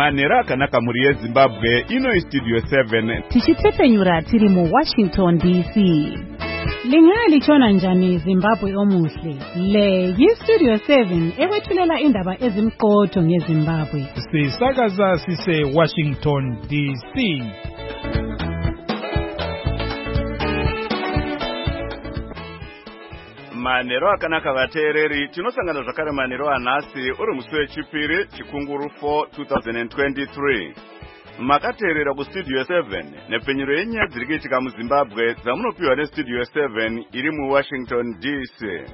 Manera akanaka muri yeZimbabwe ino Studio 7 tichitepenyura tiri mu Washington DC. Lingali chona njani Zimbabwe omuhle. Le Studio 7 ewethulela indaba ezimqotho ngeZimbabwe. Sisakaza sise Washington DC. Manero akanaka vateereri tinosangana zvakare manero anhasi uri musi wechipiri chikunguru 4 2023. Makateerera kuStudio 7 nepfenyuro yenyaya dziri kuitika muZimbabwe dzamunopiwa neStudio 7 iri muWashington DC.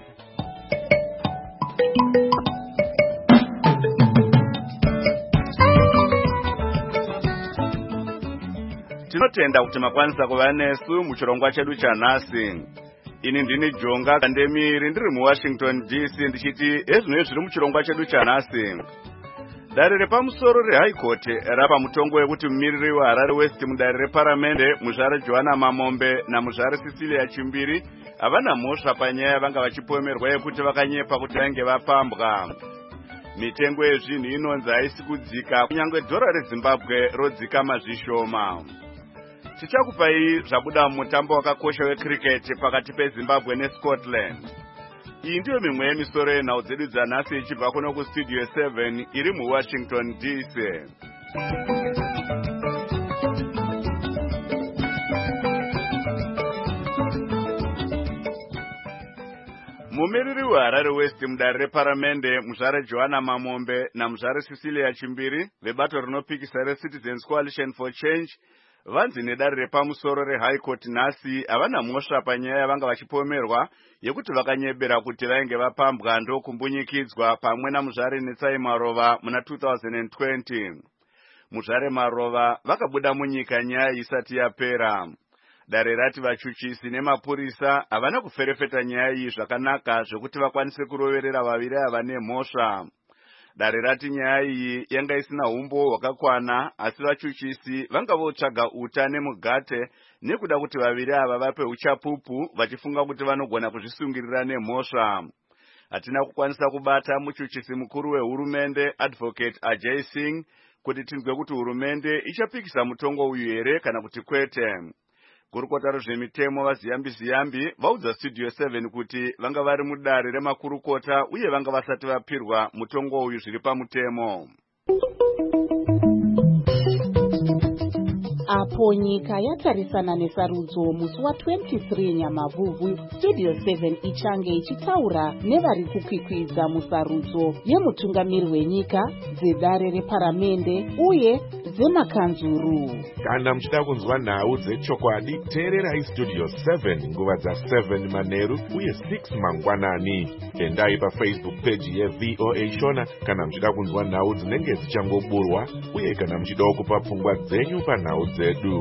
Tinotenda kuti makwanisa kuva nesu muchirongwa chedu chanhasi. Ini ndini Jonga Kandemiri ndiri muWashington DC ndichiti ezvino zviri muchirongwa chedu chanhasi. Dare repamusoro reHigh Court rapa mutongo wekuti mumiriri weHarare West mudare reparamende muzvare Joanna Mamombe namuzvare Cecilia Chimbiri havana mhosva panyaya vanga vachipomerwa yekuti vakanyepa kuti vange vapambwa. Mitengo yezvinhu inonzi haisi kudzika kunyange dhora reZimbabwe rodzika mazvishoma. Tichakupai zvabuda mutambo wakakosha wecricket pakati peZimbabwe neScotland. Iyi ndiyo mimwe yemisoro yenhau dzedu dzanhasi ichibva kuno kuStudio 7 iri muWashington DC. Mumiriri weHarare West mudare reparamende muzvare Joanna Mamombe namuzvare Cecilia Chimbiri vebato rinopikisa reCitizens Coalition for Change vanzi nedare repamusoro reHigh Court nhasi havana mhosva panyaya vanga vachipomerwa yekuti vakanyebera kuti vainge vapambwa ndokumbunyikidzwa pamwe namuzvare Netsai Marova muna 2020. Muzvare Marova vakabuda munyika nyaya isati yapera. Dare rati vachuchisi nemapurisa havana kuferefeta nyaya iyi zvakanaka zvokuti vakwanise kuroverera vaviri ava nemhosva. Dare rati nyaya iyi yanga isina umbo hwakakwana asi vachuchisi vanga votsvaga uta nemugate nekuda kuti vaviri ava vape uchapupu vachifunga kuti vanogona kuzvisungirira nemhosva. Hatina kukwanisa kubata muchuchisi mukuru wehurumende Advocate Ajay Singh kuti tinzwe kuti hurumende ichapikisa mutongo uyu here kana kuti kwete. Kurukota rwezvemitemo vaziyambi vaudza Studio 7 kuti vanga vari mudare remakurukota uye vanga vasati vapirwa mutongo uyu zviri pamutemo. Apo nyika yatarisana nesarudzo musi wa23 Nyamavhuvhu, Studio 7 ichange ichitaura nevari kukwikwidza musarudzo yemutungamiri wenyika, dzedare reparamende uye dzemakanzuru. Kana muchida kunzwa nhau dzechokwadi, teererai Studio 7 nguva dza7 manheru uye 6 mangwanani. Endai paFacebook page yeVOA Shona kana muchida kunzwa nhau dzinenge dzichangoburwa uye kana muchida kupa pfungwa dzenyu panhau dzedu.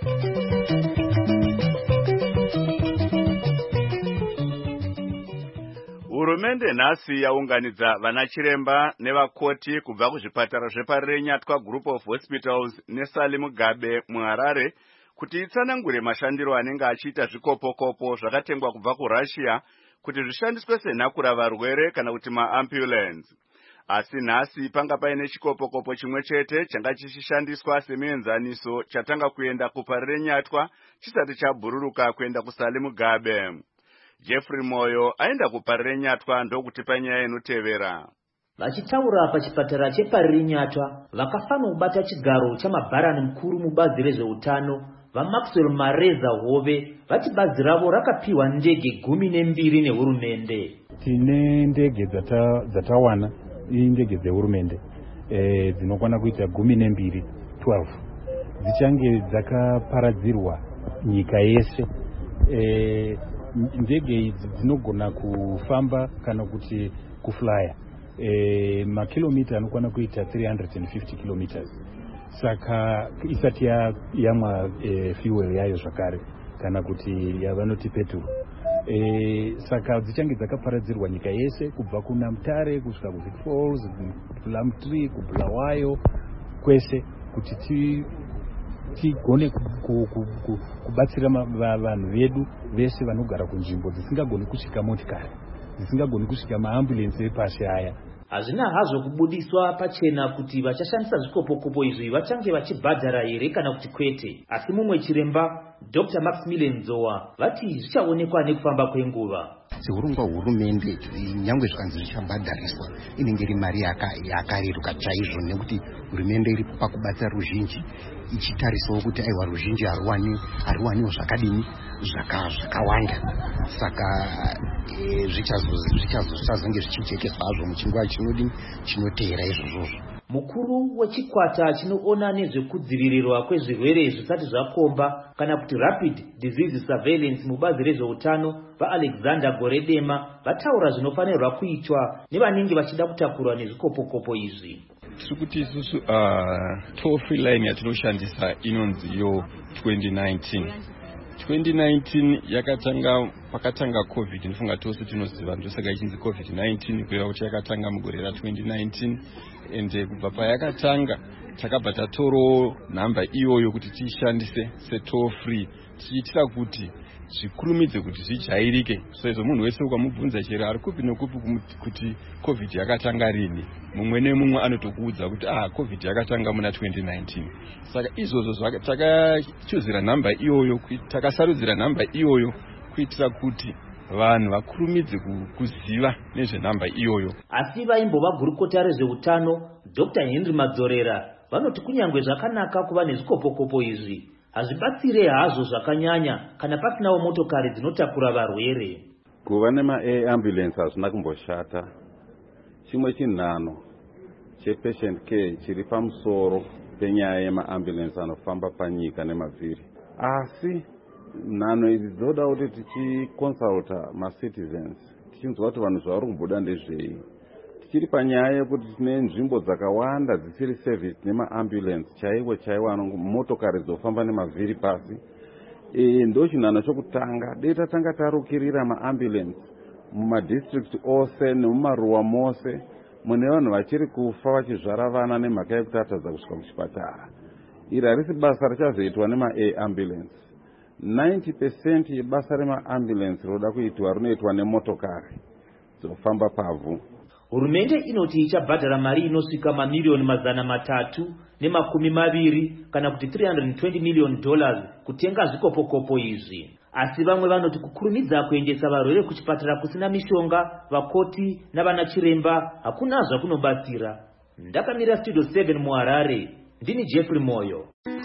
Hurumende nhasi yaunganidza vanachiremba nevakoti kubva kuzvipatara zvepaRenyatwa Group of Hospitals neSali Mugabe muHarare kuti itsanangure mashandiro anenge achiita zvikopokopo zvakatengwa kubva kuRussia kuti zvishandiswe senhakura varwere kana kuti maambulance. Asi nhasi panga paine chikopokopo chimwe chete changa chichishandiswa semienzaniso chatanga kuenda kupaRenyatwa chisati chabhururuka kuenda kuSali Mugabe. Jeffrey Moyo aenda kupaRenyatwa ndokutipa nyaya inotevera. Vachitaura pachipatara chepaRenyatwa vakafana kubata chigaro chamabharani mukuru mubazi rezveutano vaMaxwell Mareza Hove vati bazi ravo rakapiwa ndege 12 nehurumende. Tine ndege dzatawana indege dzehurumende dzinokwana kuita 12 dzichange dzakaparadzirwa nyika yese. Ndege idzi dzinogona kufamba kana kuti kuflya makilomita anokwana kuita 350 kilometers. Saka isati yamwa fuel yayo zvakare kana kuti yavanoti petrol. Saka dzichange dzakaparadzirwa nyika yese kubva kuna Mutare kusvika kuVic Falls, Plumtree, kuBulawayo kwese kuti tigone kubatsira vanhu vedu vese vanogara kunzvimbo dzisingagoni kusvika motikari, dzisingagoni kusvika maambulensi epasi aya. hazvina hazvo kubudiswa pachena kuti vachashandisa zvikopokopo izvi vachange vachibhadhara here kana kuti kwete, asi mumwe chiremba Dr. Maximilian Nzowa vati zvichaonekwa nekufamba kwenguva. Sehurongwa hurumende nyangwe zvikanzi zvichabhadhariswa inenge iri mari yakareruka chaizvo, nekuti hurumende iri pakubatsa ruzhinji ichitarisawo kuti aiwa ruzhinji haruwaniwo zvakadini zvakawanda, saka zvichazonge zvichijekeswa hazvo muchinguva chinoteera izvozvozvo. Mukuru wechikwata chinoona nezvekudzivirirwa kwezvirwere zvisati zvakomba kana kuti Rapid Disease Surveillance mubazi rezveutano vaAlexander Goredema vataura zvinofanirwa kuitwa nevanenge vachida kutakurwa nezvikopokopo izvi. Kuti isusu toll free line yatinoshandisa inonzi yo 2019 pakatanga COVID, ndifunga tose tinoziva ndosaka ichinzi COVID-19 kureva kuti yakatanga mugore ra 2019, ende kubva payakatanga takabva tatoro nhamba iyoyo kuti tiishandise se-toll free tichiitira kuti zvikurumidze kuti zvijairike. So izvo munhu wese ukamubvunza chero ari kupi nekupi kuti COVID yakatanga rini, mumwe nemumwe anotokuudza kuti COVID yakatanga muna 2019. Saka izvozvo takasarudzira nhamba iyoyo kuitira kuti vanhu vakurumidze kuziva nezvenhamba iyoyo. Asi vaimbova gurukota rezveutano Dr. Henry Madzorera vanoti kunyange zvakanaka kuva nezvikopokopo izvi, hazvibatsire hazvo zvakanyanya kana pasinawo motokari dzinotakura varwere. Kuva nema-ambulance hazvina kumboshata. Chimwe chinhano chepatient care chiri pamusoro penyaya yema-ambulance anofamba panyika nemavhiri. Asi nhano idzi dzoda kuti tichiconsulta ma-citizens, tichinzwa kuti vanhu zvavari kubuda ndezvei. Tichiri panyaya yekuti tine nzvimbo dzakawanda dzisiri service nema-ambulance chaiwo motokari dzofamba nemavhiri pasi. Ndo chinhano chokutanga dei tatanga tarukirira ma-ambulance mumadistrict ose nemumaruwa mose mune vanhu vachiri kufa vachizvara vana nemhaka yekuti atadza kusvika kuchipatara. Iri harisi basa richazoitwa nema-ambulance. 90% yebasa rema-ambulance roda kuitwa rinoitwa nemotokari dzofamba pavhu. Hurumende inoti ichabhadhara mari inosvika mamiliyoni $320 kana kuti $320 million kutenga zvikopokopo izvi. Asi vamwe vanoti kukurumidza kuendesa varwere kuchipatara kusina mishonga, vakoti navana chiremba hakuna zvakunobatsira. Ndakamira Studio 7 muHarare, ndini Jeffrey Moyo.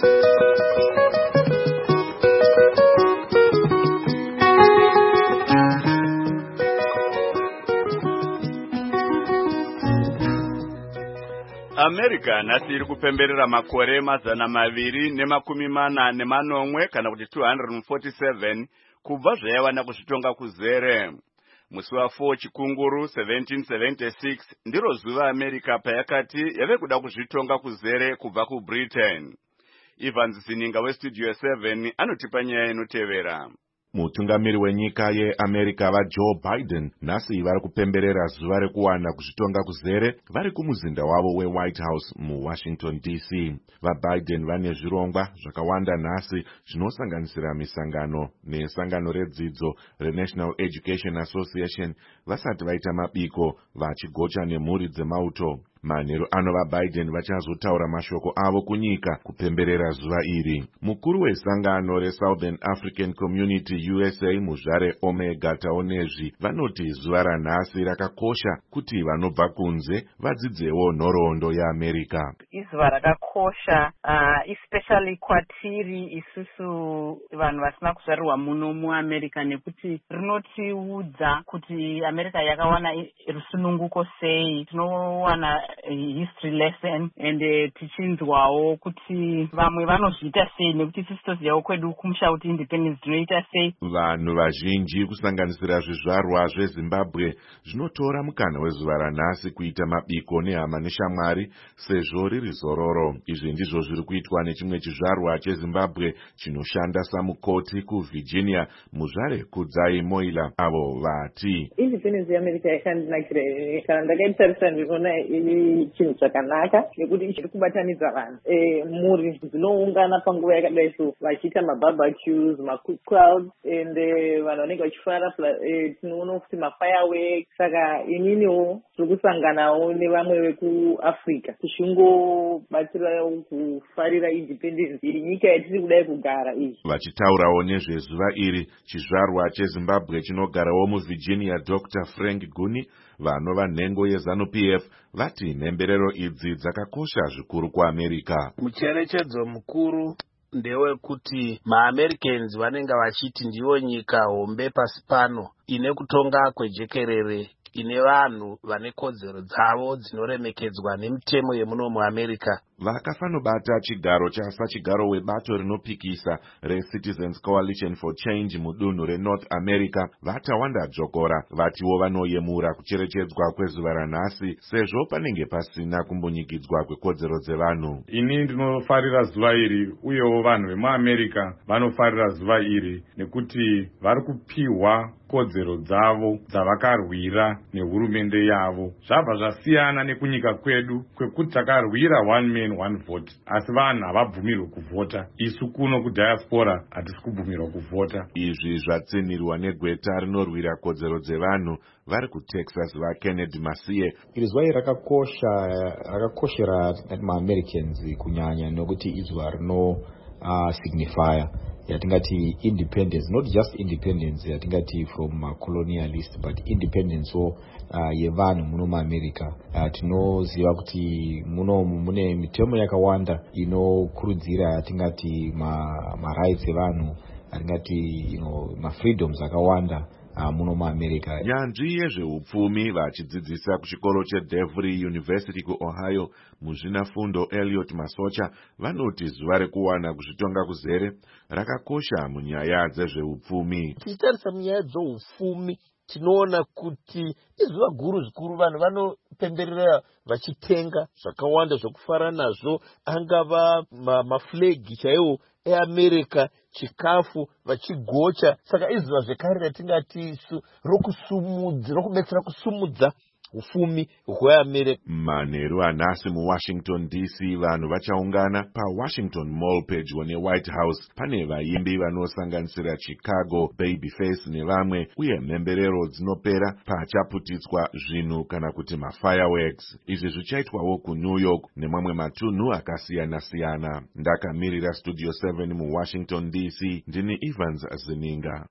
America nhasi iri kupemberera makore 240 kana kuti 247 kubva zvayawana kuzvitonga kuzere. Musi wa4 Chikunguru 1776 ndiro zuva America payakati yave kuda kuzvitonga kuzere kubva kuBritain. Evans Zininga weStudio 7 anotipa nyaya inotevera. Mutungamiri wenyika yeAmerica vaJoe Biden nhasi vari kupemberera zuva rekuwana kuzvitonga kuzere vari kumuzinda wavo weWhite House muWashington DC. VaBiden vane zvirongwa zvakawanda nhasi zvinosanganisira misangano nesangano redzidzo reNational Education Association vasati vaita mabiko vachigocha nemhuri dzemauto. Manheru ano vaBiden vachazotaura mashoko avo kunyika kupemberera zuva iri. Mukuru wesangano reSouthern African Community USA muzvare Omega Taonezvi vanoti zuva ranhasi rakakosha kuti vanobva kunze vadzidzewo nhoroondo yeAmerica. Izuva rakakosha especially kwatiri isusu vanhu vasina kuzvarirwa muno muAmerica, nekuti rinotiudza kuti America yakawana rusununguko sei. Tinowana history lesson and tichinzwawo kuti vamwe vanozviita sei, nekuti isusu tozivawo kwedu kumusha kuti independence tinoita sei. Vanhu vazhinji kusanganisira zvizvarwa zveZimbabwe zvinotora mukana wezuva ranhasi kuita mabiko nehama neshamwari sezvo riri zororo. Izvi ndizvo zviri kuitwa nechimwe chizvarwa cheZimbabwe chinoshanda samukoti kuVirginia, muzvare Kudzai Moila. Avo vati independence yeAmerica yakandinakira kana ndakaitarisa ndinoona iri chiri chinhu chakanaka nekuti chiri kubatanidza vanhu. Mhuri dzinoungana panguva yakadai so vachiita mabarbecues, macookouts and vanhu vanenge vachifara tinoona kuti mafireworks. Saka ininiwo tiri kusanganawo nevamwe vekuAfrica tichinobatsirawo kufarira independence iri nyika yatiri kudai kugara iyi. Vachitaurawo nezvezuva iri, chizvarwa cheZimbabwe chinogarawo muVirginia Dr. Frank Guni vanova nhengo yeZANU-PF vati mhemberero idzi dzakakosha zvikuru kuAmerica. Mucherechedzo mukuru ndewekuti maAmericans vanenge vachiti ndiyo nyika hombe pasi pano ine kutonga kwejekerere, ine vanhu vane kodzero dzavo dzinoremekedzwa nemitemo yemuno muAmerica. Vakafanobata chigaro chasachigaro webato rinopikisa reCitizens Coalition for Change mudunhu reNorth America vatawanda dzvokora vatiwo vanoyemura kucherechedzwa kwezuva ranhasi sezvo panenge pasina kumbunyikidzwa kwekodzero dzevanhu. Ini ndinofarira zuva iri uyewo vanhu vemuAmerica vanofarira zuva iri nekuti vari kupiwa kodzero dzavo dzavakarwira nehurumende yavo. Zvabva zvasiyana nekunyika kwedu kwekuti takarwira one man one vote, asi vanhu havabvumirwe kuvhota. Isu kuno kudiaspora hatisi kubvumirwa kuvhota. Izvi zvatsinirwa negweta rinorwira kodzero dzevanhu vari kuTexas vaKennedy Masiye. Iri zuva rakakoshera maAmericans kunyanya nokuti izuva rino signifier yatingati independence, not just independence yatingati from colonialist but independence yevanhu muno muAmerica. Tinoziva kuti muno mune mitemo yakawanda inokurudzira yatingati ma-rights evanhu, yatingati ma-freedoms akawanda muno muAmerica. Nyanzvi yezveupfumi vachidzidzisa kuchikoro cheDevry University kuOhio muzvinafundo Elliot Masocha vanoti zuva rekuwana kuzvitonga kuzere rakakosha munyaya dzezveupfumi. Tichitarisa munyaya dzeupfumi tinoona kuti izuva guru zvikuru, vanhu vanopemberera vachitenga zvakawanda zvokufara nazvo, angava maflegi chaiwo eAmerica, chikafu vachigocha. Saka izuva zvekare ratingati isu rokubetsera kusumudza ufumi hweAmerica. Manheru anhasi muWashington DC vanhu vachaungana paWashington Mall pedyo neWhite House. Pane vaimbi vanosanganisira Chicago, Babyface nevamwe, uye mhemberero dzinopera pachaputidzwa zvinhu kana kuti mafireworks. Izvi zvichaitwawo kuNew York nemamwe matunhu akasiyana-siyana. Ndakamirira Studio 7 muWashington DC, ndini Evans Zininga.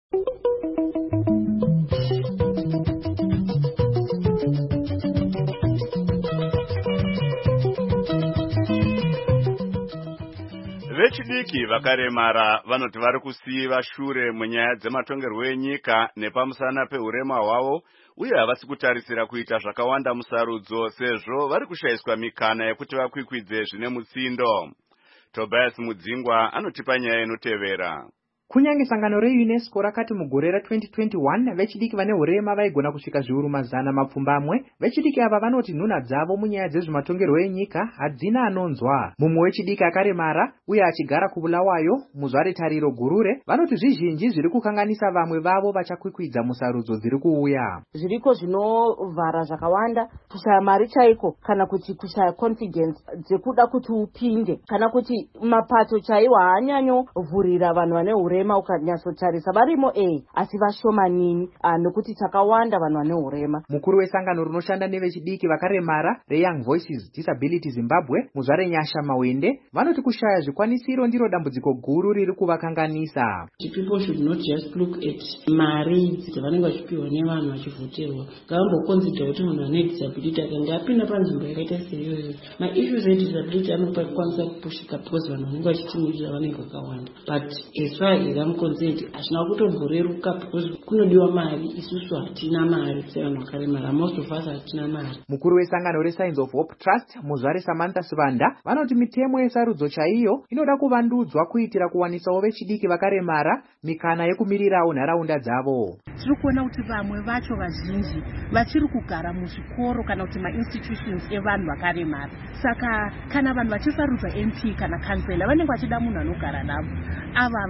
Vechidiki vakaremara vanoti vari kusiyiva shure munyaya dzematongerwo enyika nepamusana peurema hwavo, uye havasi kutarisira kuita zvakawanda musarudzo sezvo vari kushayiswa mikana yekuti vakwikwidze zvine mutsindo. Tobias Mudzingwa anotipa nyaya inotevera. Kunyange sangano reUNESCO rakati mugore ra2021 vechidiki vane urema vaigona kusvika zviuru mazana mapfumbamwe, vechidiki ava vanoti nhunha dzavo munyaya dzezvematongerwo enyika hadzina anonzwa. Mumwe wechidiki akaremara uye achigara kuBulawayo muzvare Tariro Gurure vanoti zvizhinji zviri kukanganisa vamwe vavo vachakwikwidza musarudzo dziri kuuya. Zviriko zvinovhara zvakawanda, kushaya mari chaiko, kana kuti kushaya confidence dzekuda kuti upinde, kana kuti mapato chaiwo haanyanyo vhurira vanhu vane urema ukanyatsotarisa varimo asi vashomanini nokuti takawanda vanhu vane urema. Mukuru wesangano rinoshanda nevechidiki vakaremara reYoung Voices Disability Zimbabwe muzvare Nyasha Mawende vanoti kushaya zvikwanisiro ndiro dambudziko guru riri kuvakanganisa. People should not just look at mari dzavanenge vachipiwa nevanhu vachivhoterwa. Ngavambokonzidha kuti munhu ane disability akanga apinda panzvimbo yakaita seiyoyo, maissues edisability anokwanisa kupushika because vanhu vanenge vachitimirira vanenge vakawanda, but as far as I'm concerned ashina kutomboreruka because kunodiwa mari, isusu hatina mari sevanhu vakaremara, most of us hatina mari. Mukuru wesangano reSigns of Hope Trust muzvare Samantha Sivanda vanoti mitemo yesarudzo chaiyo inoda kuvandudzwa kuitira kuwanisawo vechidiki vakaremara mikana yekumirirawo nharaunda dzavo. Tiri kuona kuti vamwe vacho vazhinji vachiri kugara muzvikoro kana kuti ma-institutions evanhu vakaremara. Saka kana vanhu vachisarudza MP kana kansela vanenge vachida munhu anogara navo. Ava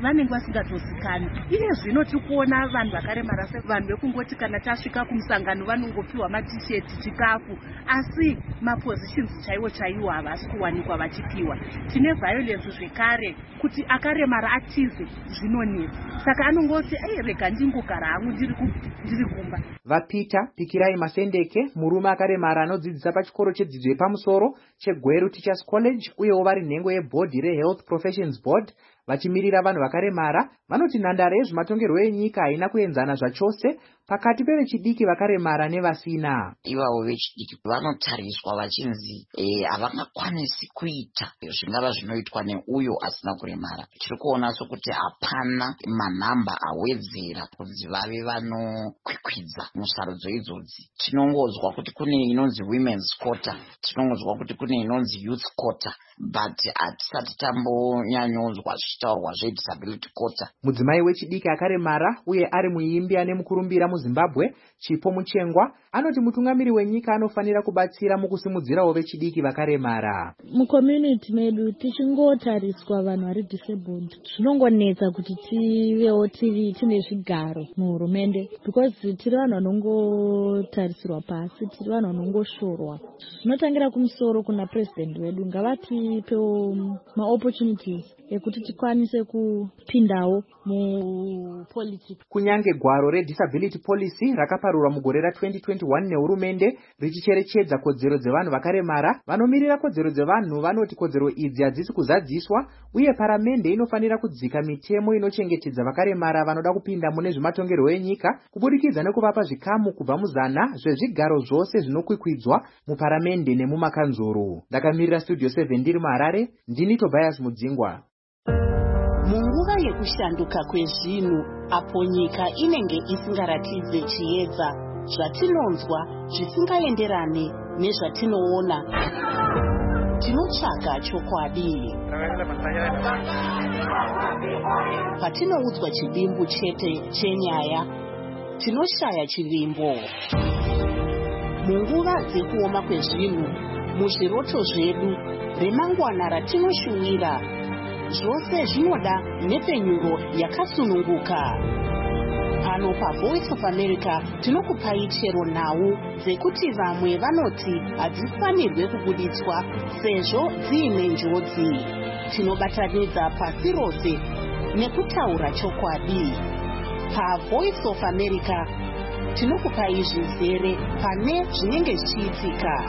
vanenge vasingatozikani. Iye zvino tikuona vanhu vakaremara sevanhu vekungoti kana tasvika kumusangano vanongopiwa matisheti, chikafu, asi mapositions chaiwo havasi kuwanikwa vachipiwa. Tine violence zvekare kuti akaremara atize zvinonetsa. Saka anongoti rega ndingogara hangu ndiri kumba. VaPeter Pikirai Masendeke, murume akaremara anodzidzisa pachikoro chedzidzo yepamusoro cheGweru Teachers College uyewo vari nhengo yebhodhi reHealth Professions Board vachimirira vanhu vakaremara, vanoti nhandare yezvematongerwo enyika haina kuenzana zvachose pakati pevechidiki vakaremara nevasina. Ivavo vechidiki vanotariswa vachinzi havangakwanisi kuita zvingava zvinoitwa neuyo asina kuremara. Tiri kuona sokuti hapana manhamba awedzera kuti vave vanokwikwidza musarudzo idzodzi. Tinongodzwa kuti kune inonzi women's quota, tinongodzwa kuti kune inonzi youth quota, but hatisati tambonyanyonzwa zvichitaurwa zvedisability quota. Mudzimai wechidiki akaremara uye ari muimbi ane mukurumbira muZimbabwe, Chipo Muchengwa, anoti mutungamiri wenyika anofanira kubatsira mukusimudzirawo vechidiki vakaremara. Mucommunity medu tichingotariswa vanhu vari disabled, zvinongonetsa kuti tivewo tine zvigaro muhurumende, because tiri vanhu vanongotarisirwa pasi, tiri vanhu vanongoshorwa. Zvinotangira kumusoro kuna president wedu, ngavatipewo maopportunities ekuti tikwanise kupindawo mupolitics. Kunyange gwaro redisability policy rakaparurwa mugore ra2021 nehurumende richicherechedza kodzero dzevanhu vakaremara, vanomirira kodzero dzevanhu vanoti kodzero idzi hadzisi kuzadziswa uye paramende inofanira kudzika mitemo inochengetedza vakaremara vanoda kupinda mune zvematongerwo enyika kubudikidza nekuvapa zvikamu kubva muzana zvezvigaro zvose zvinokwikwidza muparamende nemumakanzuru. Ndakamirira Studio 7 ndiri muHarare, ndini Tobias Mudzingwa. Munguva yekushanduka kwezvinhu, apo nyika inenge isingaratidze chiedza, zvatinonzwa zvisingaenderane nezvatinoona, tinotsvaga chokwadi. Patinoudzwa chivimbo chete chenyaya, tinoshaya chivimbo. Munguva dzekuoma kwezvinhu, muzviroto zvedu, remangwana ratinoshuwira, zvose zvinoda nepfenyuro yakasununguka. Pano paVoice of America tinokupai chero nhau dzekuti vamwe vanoti hadzifanirwe kubuditswa sezvo dziine njodzi. Tinobatanidza pasi rose nekutaura chokwadi. PaVoice of America tinokupai zvizere pane zvinenge zvichiitika.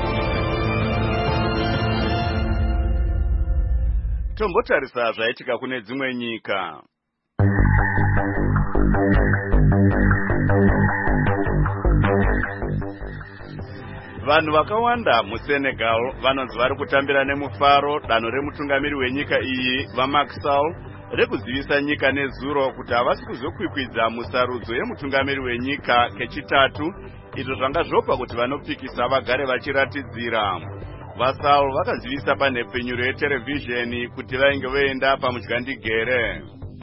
Tombotarisa zvaitika kune dzimwe nyika. Vanhu vakawanda muSenegal vanonzi vari kutambira nemufaro danho remutungamiri wenyika iyi vaMacky Sall rekuzivisa nyika nezuro kuti havasi kuzokwikwidza musarudzo yemutungamiri wenyika kechitatu, izvo zvanga zvopa kuti vanopikisa vagare vachiratidzira. VaSall vakazivisa panhepfenyuro yeterevhizheni kuti vainge voenda pamudyandigere.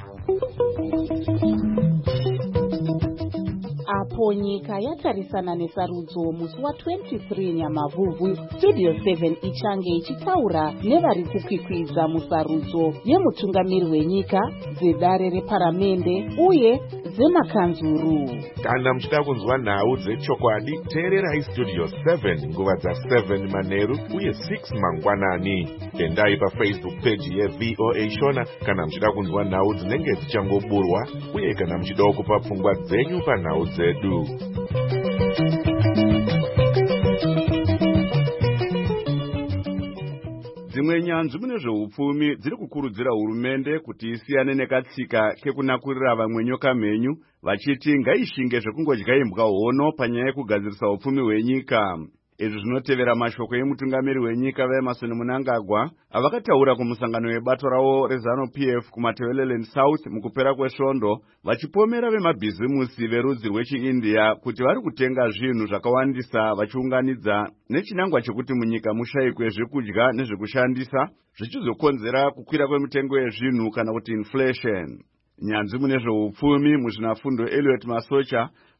Apo nyika yatarisana nesarudzo musi wa23 Nyamavhuvhu, Studio 7 ichange ichitaura nevari kukwikwidza musarudzo yemutungamiri wenyika, dzedare reparamende uye dzemakanzuru. Kana muchida kunzwa nhau dzechokwadi, teererai Studio 7 nguva dza7 manheru uye 6 mangwanani. Endai paFacebook page yeVOA Shona kana muchida kunzwa nhau dzinenge dzichangoburwa uye kana muchida kupa pfungwa dzenyu panhau dzedu. Dzimwe nyanzvi mune zveupfumi dziri kukurudzira hurumende kuti isiyane nekatsika kekunakurira vamwe nyoka mhenyu, vachiti ngaishinge zvekungodya imbwa hono panyaya yekugadzirisa upfumi hwenyika. Izvi zvinotevera mashoko emutungamiri wenyika vaEmmerson Mnangagwa avakataura kumusangano webato ravo reZANU-PF kuMatabeleland South mukupera kwesvondo, vachipomera vemabhizimusi verudzi rwechiIndia kuti vari kutenga zvinhu zvakawandisa vachiunganidza nechinangwa chekuti munyika mushayikwe zvekudya nezvekushandisa, zvichizokonzera kukwira kwemitengo yezvinhu kana kuti inflation. Nyanzvi mune zveupfumi muzvinafundo Elliot Masocha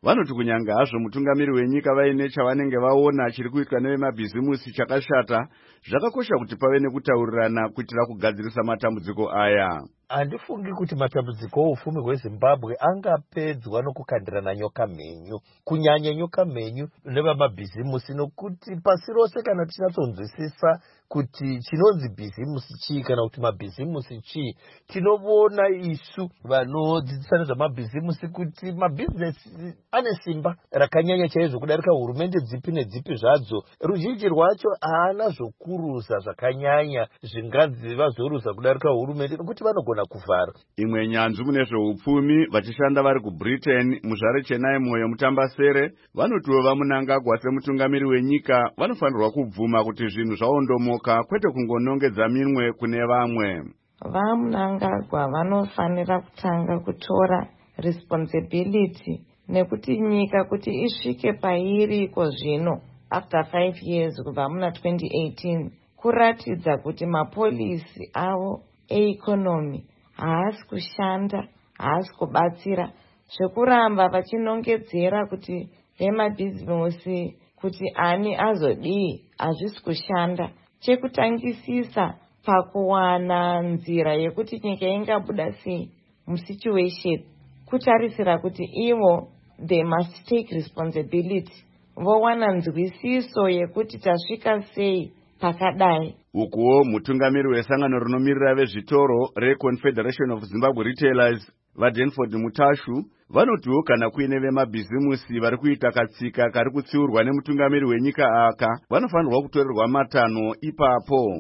vanoti kunyanga hazvo mutungamiri wenyika vaine chavanenge vaona chiri kuitwa nevemabhizimusi chakashata, zvakakosha kuti pave nekutaurirana kuitira kugadzirisa matambudziko aya. Handifungi kuti matambudziko oufumi hweZimbabwe angapedzwa nokukandirana nyoka mhenyu, kunyanya nyoka mhenyu nevamabhizimusi, nokuti pasi rose kana tichatsonzwisisa kuti chinonzi bhizimusi chii kana kuti mabhizimusi chii, tinoona isu vanodzidzisa nezvamabhizimusi kuti mabhizinesi ane simba rakanyanya chaizvo kudarika hurumende dzipi nedzipi zvadzo. Ruzhinji rwacho haana zvokuruza zvakanyanya zvinganzi vazoruza kudarika hurumende nokuti vanogona kuvhara. Imwe nyanzvi mune zveupfumi vachishanda vari kuBritain, Muzvare Chenai Moyo Mutambasere, vanotiwo vaMunangagwa semutungamiri wenyika vanofanirwa kubvuma kuti zvinhu zvaondomoka kwete kungonongedza minwe kune vamwe. VaMunangagwa vanofanira kutanga kutora responsibility nekuti nyika kuti isvike pairi iko zvino after 5 years kubva muna 2018 kuratidza kuti mapolisi avo economy haasi kushanda, haasi kubatsira, zvekuramba vachinongedzera kuti vemabhizimusi kuti ani azodii hazvisi kushanda. Chekutangisisa pakuwana nzira yekuti nyika ingabuda sei musituation, kutarisira kuti ivo they must take responsibility, vowana nzwisiso yekuti tasvika sei pakadai. Ukuwo mutungamiri wesangano rinomirira vezvitoro reConfederation of Zimbabwe Retailers vaDenford Mutashu vanotiwo kana kuine vemabhizimusi vari kuita katsika kari kutsiurwa nemutungamiri wenyika aka vanofanirwa kutorerwa matanho ipapo.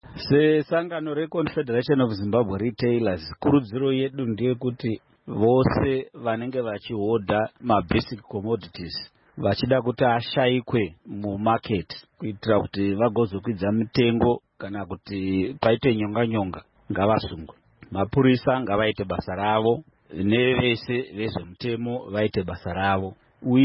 Sesangano reConfederation of Zimbabwe Retailers, kurudziro yedu ndeyekuti vose vanenge vachihodha mabasic commodities vachida kuti ashayikwe mumarket kuitira kuti vagozokwidza mitengo kana kuti paite nyonga ngavasungwe. Mapurisa ngavaite basa ravo, nevese vezvemutemo vaite basa ravo.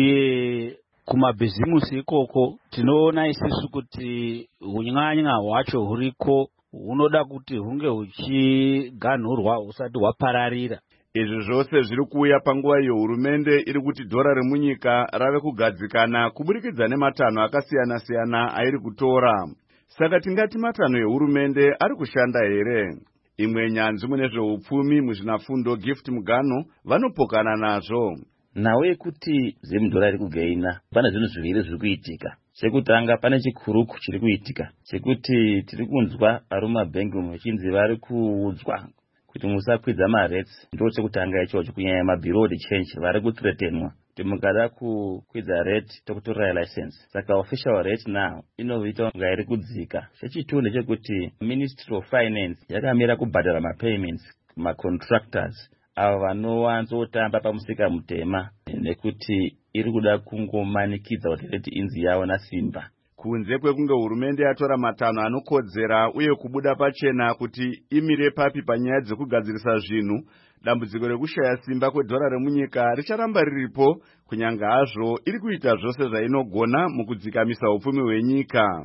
Uye kumabhizimusi ikoko tinoona isusu kuti unyanya hwacho huriko hunoda kuti hunge huchiganhurwa husati hwapararira. Izvi zvose zviri kuuya panguva iyo hurumende iri kuti dhora remunyika rave kugadzikana kuburikidza nematanho akasiyana-siyana airi kutora. Saka tingati matanho ehurumende ari kushanda here? Imwe nyanzvi mune zveupfumi muzvinafundo Gift Mugano vanopokana nazvo. Nawe yekuti zimudhora iri kugaina, pane zvinhu zviviri zviri kuitika. Chekutanga pane chikuruku chiri kuitika, chekuti tiri kunzwa varumabhengi vachinzi vari kuudzwa kuti musakwidza marets. Ndo chekutanga ichocho, kunyanya mabirod change vari kuthreatenwa kuti mukada kukwidza rate tokutora license. Saka official rate now inoita kunga iri kudzika. Chechitatu ndechekuti Ministry of Finance yakamira kubhadhara mapayments macontractors avo vanowanzotamba pamusika mutema, nekuti iri kuda kungomanikidza kuti rate inzi yavo nasimba. Kunze kwekunge hurumende yatora matanho anokodzera uye kubuda pachena kuti imire papi panyaya dzekugadzirisa zvinhu, dambudziko rekushaya simba kwedhora remunyika richaramba riripo, kunyanga hazvo iri kuita zvose zvainogona mukudzikamisa upfumi hwenyika.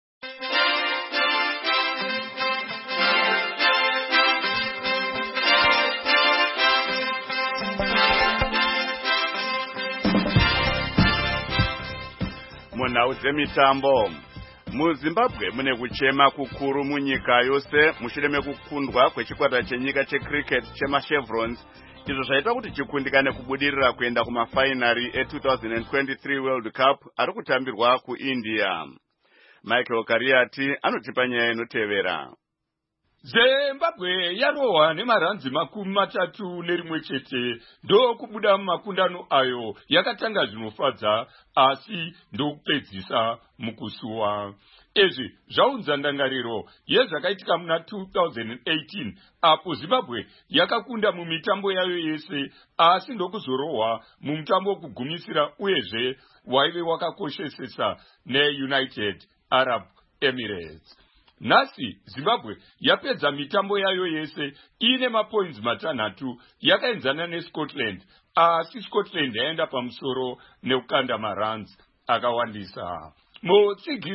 Munhau dzemitambo. MuZimbabwe mune kuchema kukuru munyika yose mushure mekukundwa kwechikwata chenyika checricket chemachevrons, izvo zvaita kuti chikundikane kubudirira kuenda kumafainari e2023 World Cup ari kutambirwa kuIndia. Michael Kariati anotipa nyaya inotevera. Zimbabwe yarohwa nemaranzi 31 ndo kubuda mumakundano ayo yakatanga zvinofadza asi ndokupedzisa mukusuwa. Izvi zvaunza ndangariro yezvakaitika muna 2018 apo Zimbabwe yakakunda mumitambo yayo yese asi ndokuzorohwa mumutambo wekugumisira uyezve waive wakakoshesesa neUnited Arab Emirates. Nhasi Zimbabwe yapedza mitambo yayo yese ine mapoints 6 yakaenzana neScotland, asi Scotland yaenda pamusoro nekukanda maruns akawandisa. Mutsigiri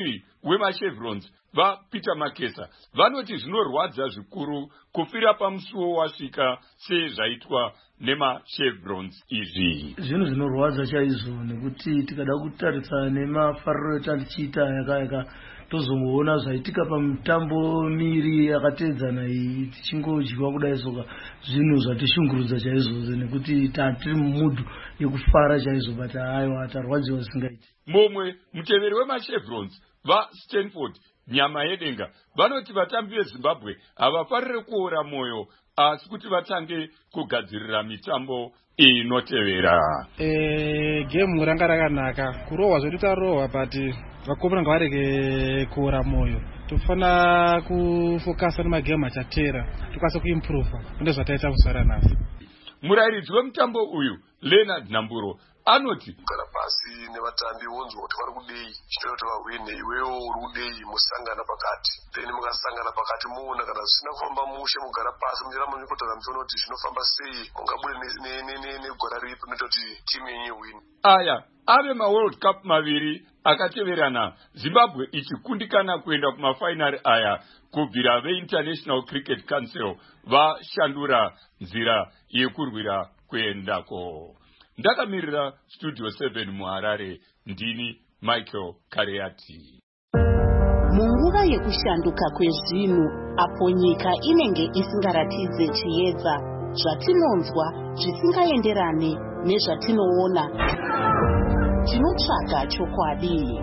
wemachevrons vapeter makesa vanoti zvinorwadza zvikuru kufira pamusuwo wasvika sezvaitwa nemachevrons izvi. Zvinhu zvinorwadza chaizvo nekuti tikada kutarisa nemafariro etatichiita yaka tozongoona zvaitika pamutambo miri yakatedzana iyi tichingodyiwa kudai soka zvinhu zvatishungurudza chaizvo nekuti tiri mumudhu yekufara chaizvo but aiwa tarwadziwa zvisingaiti. Momwe muteveri wemachevrons vaStanford nyama yedenga vanoti vatambi vezimbabwe havafarire kuora mwoyo asi kuti vatange kugadzirira mitambo inotevera. Game ranga rakanaka kurohwa zvedu tarohwa but vakomana ngavarege kuora mwoyo. Tofana kufokasa nemagame achatera tikwanisa kuimprove ende zvataita kuzara nhasi. Murairidzi wemutambo uyu Leonard Namburo anoti kugara pasi nevatambi wonzwa kuti vari kudei chinoita kuti vahwine iwewo uri kudei musangana pakati then mukasangana pakati muona kana zvisina kufamba mushe mugara pasi munjira munyikotana muchiona kuti zvinofamba sei mungabude negora ripi rinoita kuti timu yenyu win. Aya ave maworld cup maviri akateverana Zimbabwe ichikundikana kuenda kumafainari aya kubvira veInternational Cricket Council vashandura nzira yekurwira kuendako. Ndakamirira Studio 7 muHarare ndini Michael Kareati. Munguva yekushanduka kwezvinhu apo nyika inenge isingaratidze chiedza zvatinonzwa zvisingaenderane nezvatinoona tinotsvaga chokwadi.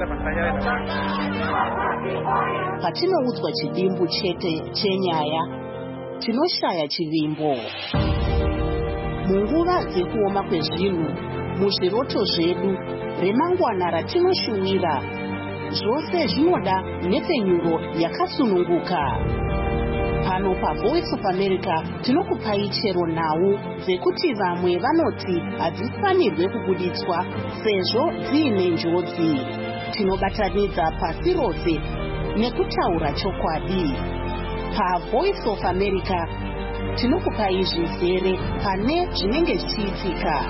Patinoudzwa chidimbu chete chenyaya tinoshaya chivimbo. Munguva dzekuoma kwezvinhu muzviroto zvedu remangwana ratinoshuwira zvose zvinoda nhepfenyuro yakasununguka. Pano paVoice of America tinokupai chero nhau dzekuti vamwe vanoti hadzifanirwe kubuditswa sezvo dziine njodzi. Tinobatanidza pasi rose nekutaura chokwadi. PaVoice of America tinokupai zvizere pane zvinenge zvichiitika.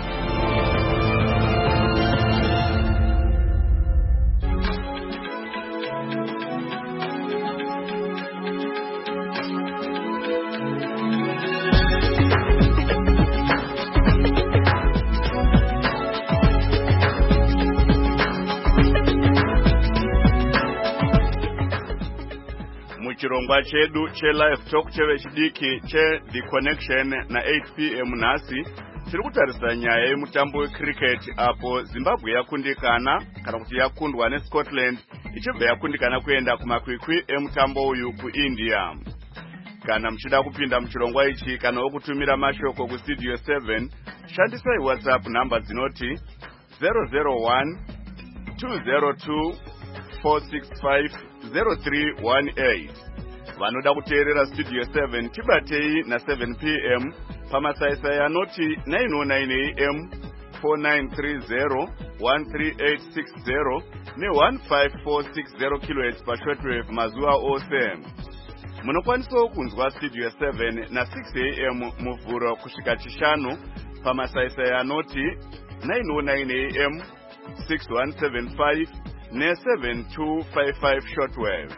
Chirongwa chedu live talk chevechidiki The Connection na 8 p.m. nhasi tiri kutarisa nyaya yemutambo wecricket apo Zimbabwe yakundikana kana kuti yakundwa neScotland ichibva yakundikana kuenda kumakwikwi emutambo uyu kuIndia. Kana muchida kupinda muchirongwa ichi kana wokutumira mashoko kustudio 7 shandisai WhatsApp namba dzinoti 001 202 465 0318. Vanoda kuteerera Studio 7 tibatei na 7 p.m. pamasaisai anoti 909 am 4930 13860 ne 15460 kHz pashortwave mazuva ose. Munokwanisawo kunzwa Studio 7 na 6 am muvhuro kusvika chishanu pamasaisai anoti 909 am 6175 ne 7255 shortwave.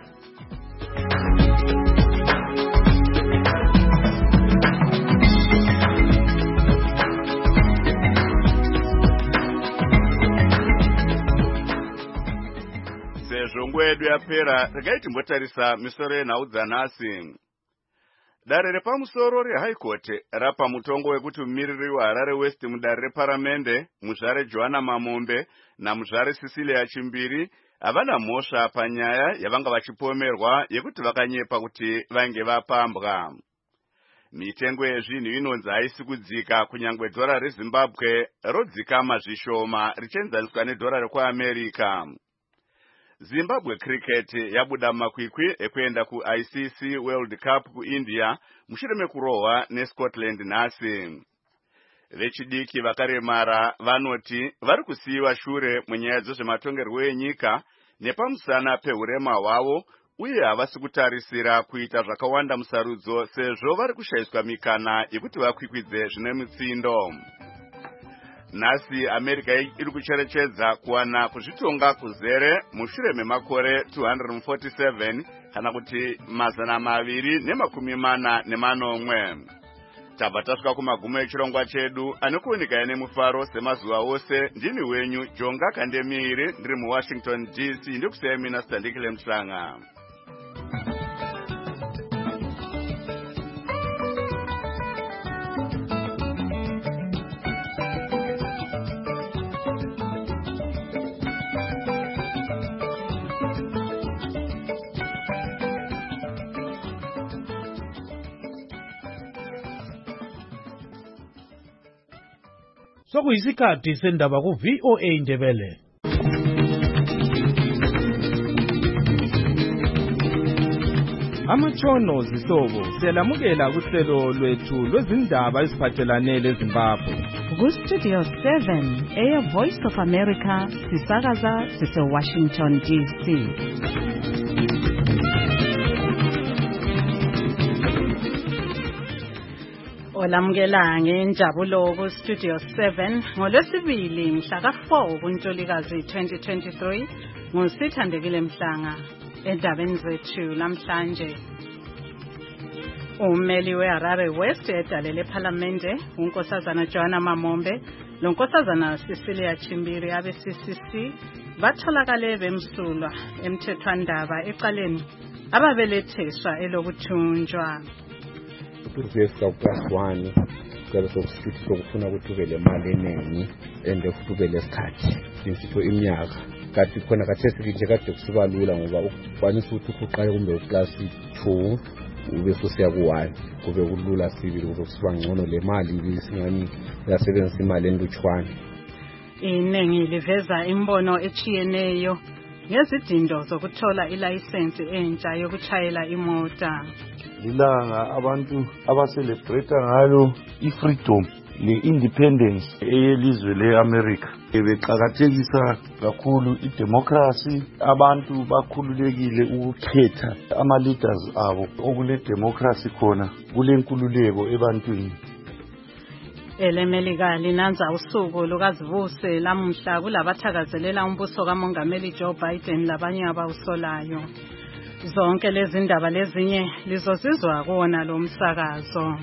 Sezvo yedu yapera regai timbotarisa misoro yenhau dzanhasi. Dare repamusoro reHigh Court rapa mutongo wekuti mumiriri weHarare West mudare reparamende muzvare Joanna Mamombe namuzvare Cecilia Chimbiri havana mhosva panyaya yavanga vachipomerwa yekuti vakanyepa kuti vange vapambwa. Mitengo yezvinhu inonzi haisi kudzika kunyangwe dhora reZimbabwe rodzikama zvishoma richienzaniswa nedhora rekuAmerica. Zimbabwe Cricket yabuda makwikwi ekuenda kuICC World Cup kuIndia mushure mekurohwa neScotland nhasi. Vechidiki vakaremara vanoti vari kusiyiwa shure munyaya dzezvematongerwo enyika nepamusana pehurema hwavo uye havasi kutarisira kuita zvakawanda musarudzo sezvo vari kushayiswa mikana yekuti vakwikwidze zvine mutsindo. Nasi America iri kucherechedza kuwana kuzvitonga kuzere mushure memakore 247 kana kuti 240 tabva tasvika kumagumo echirongwa chedu anokuoneka nemufaro semazuva ose. Ndini wenyu Jonga Kandemiri ndiri muWashington DC ndikusiyai mina Sandikile Mhlanga. Sokuyisikhathi sendaba ku VOA Ndebele. Amatshono zihlobo siyalamukela kuhlelo lwethu lwezindaba eziphathelane leZimbabwe. Ku-Studio 7 Air Voice of America sisakaza sise-Washington DC. Olamukela ngenjabulo ku-Studio 7 ngolwesibili mhla ka-4 kuNtulikazi 2023 nguSithandekile Mhlanga. Endabeni zethu namhlanje, ummeli weHarare West edalele ePhalamende uNkosazana Joanna Mamombe loNkosazana Cecilia Chimbiri abe-CCC batholakale bemsulwa emthethwandaba ecaleni ababeletheswa elokuthunjwa. Kuyefika ku-class 1 kucala sokusithi sokufuna ukuthi ube le mali eningi ende futhi ube lesikhathi insitho iminyaka kanti khona kathesi nje kade kusiba lula ngoba ukwanisa ukuthi uqale kumbe uclass 2 ube ususiya ku-1 kube kulula sibili kube kusiba ngcono le mali ibisingani yasebenzisa imali entutshwana. Iningi liveza imbono echiyeneyo ngezidindo zokuthola ilayisensi entsha yokuchayela imota. Lilanga abantu abacelebrate ngalo i-freedom le-independence eyelizwe le-America. Beqakathekisa kakhulu idemocracy, abantu bakhululekile ukukhetha ama-leaders abo. Okule-democracy khona kulenkululeko ebantwini. EleMelika linanza usuku lukazivuse lamuhla kulabathakazelela umbuso kaMongameli Joe Biden labanye abawusolayo. Zonke lezi ndaba lezinye lizozizwa kuwona lo msakazo.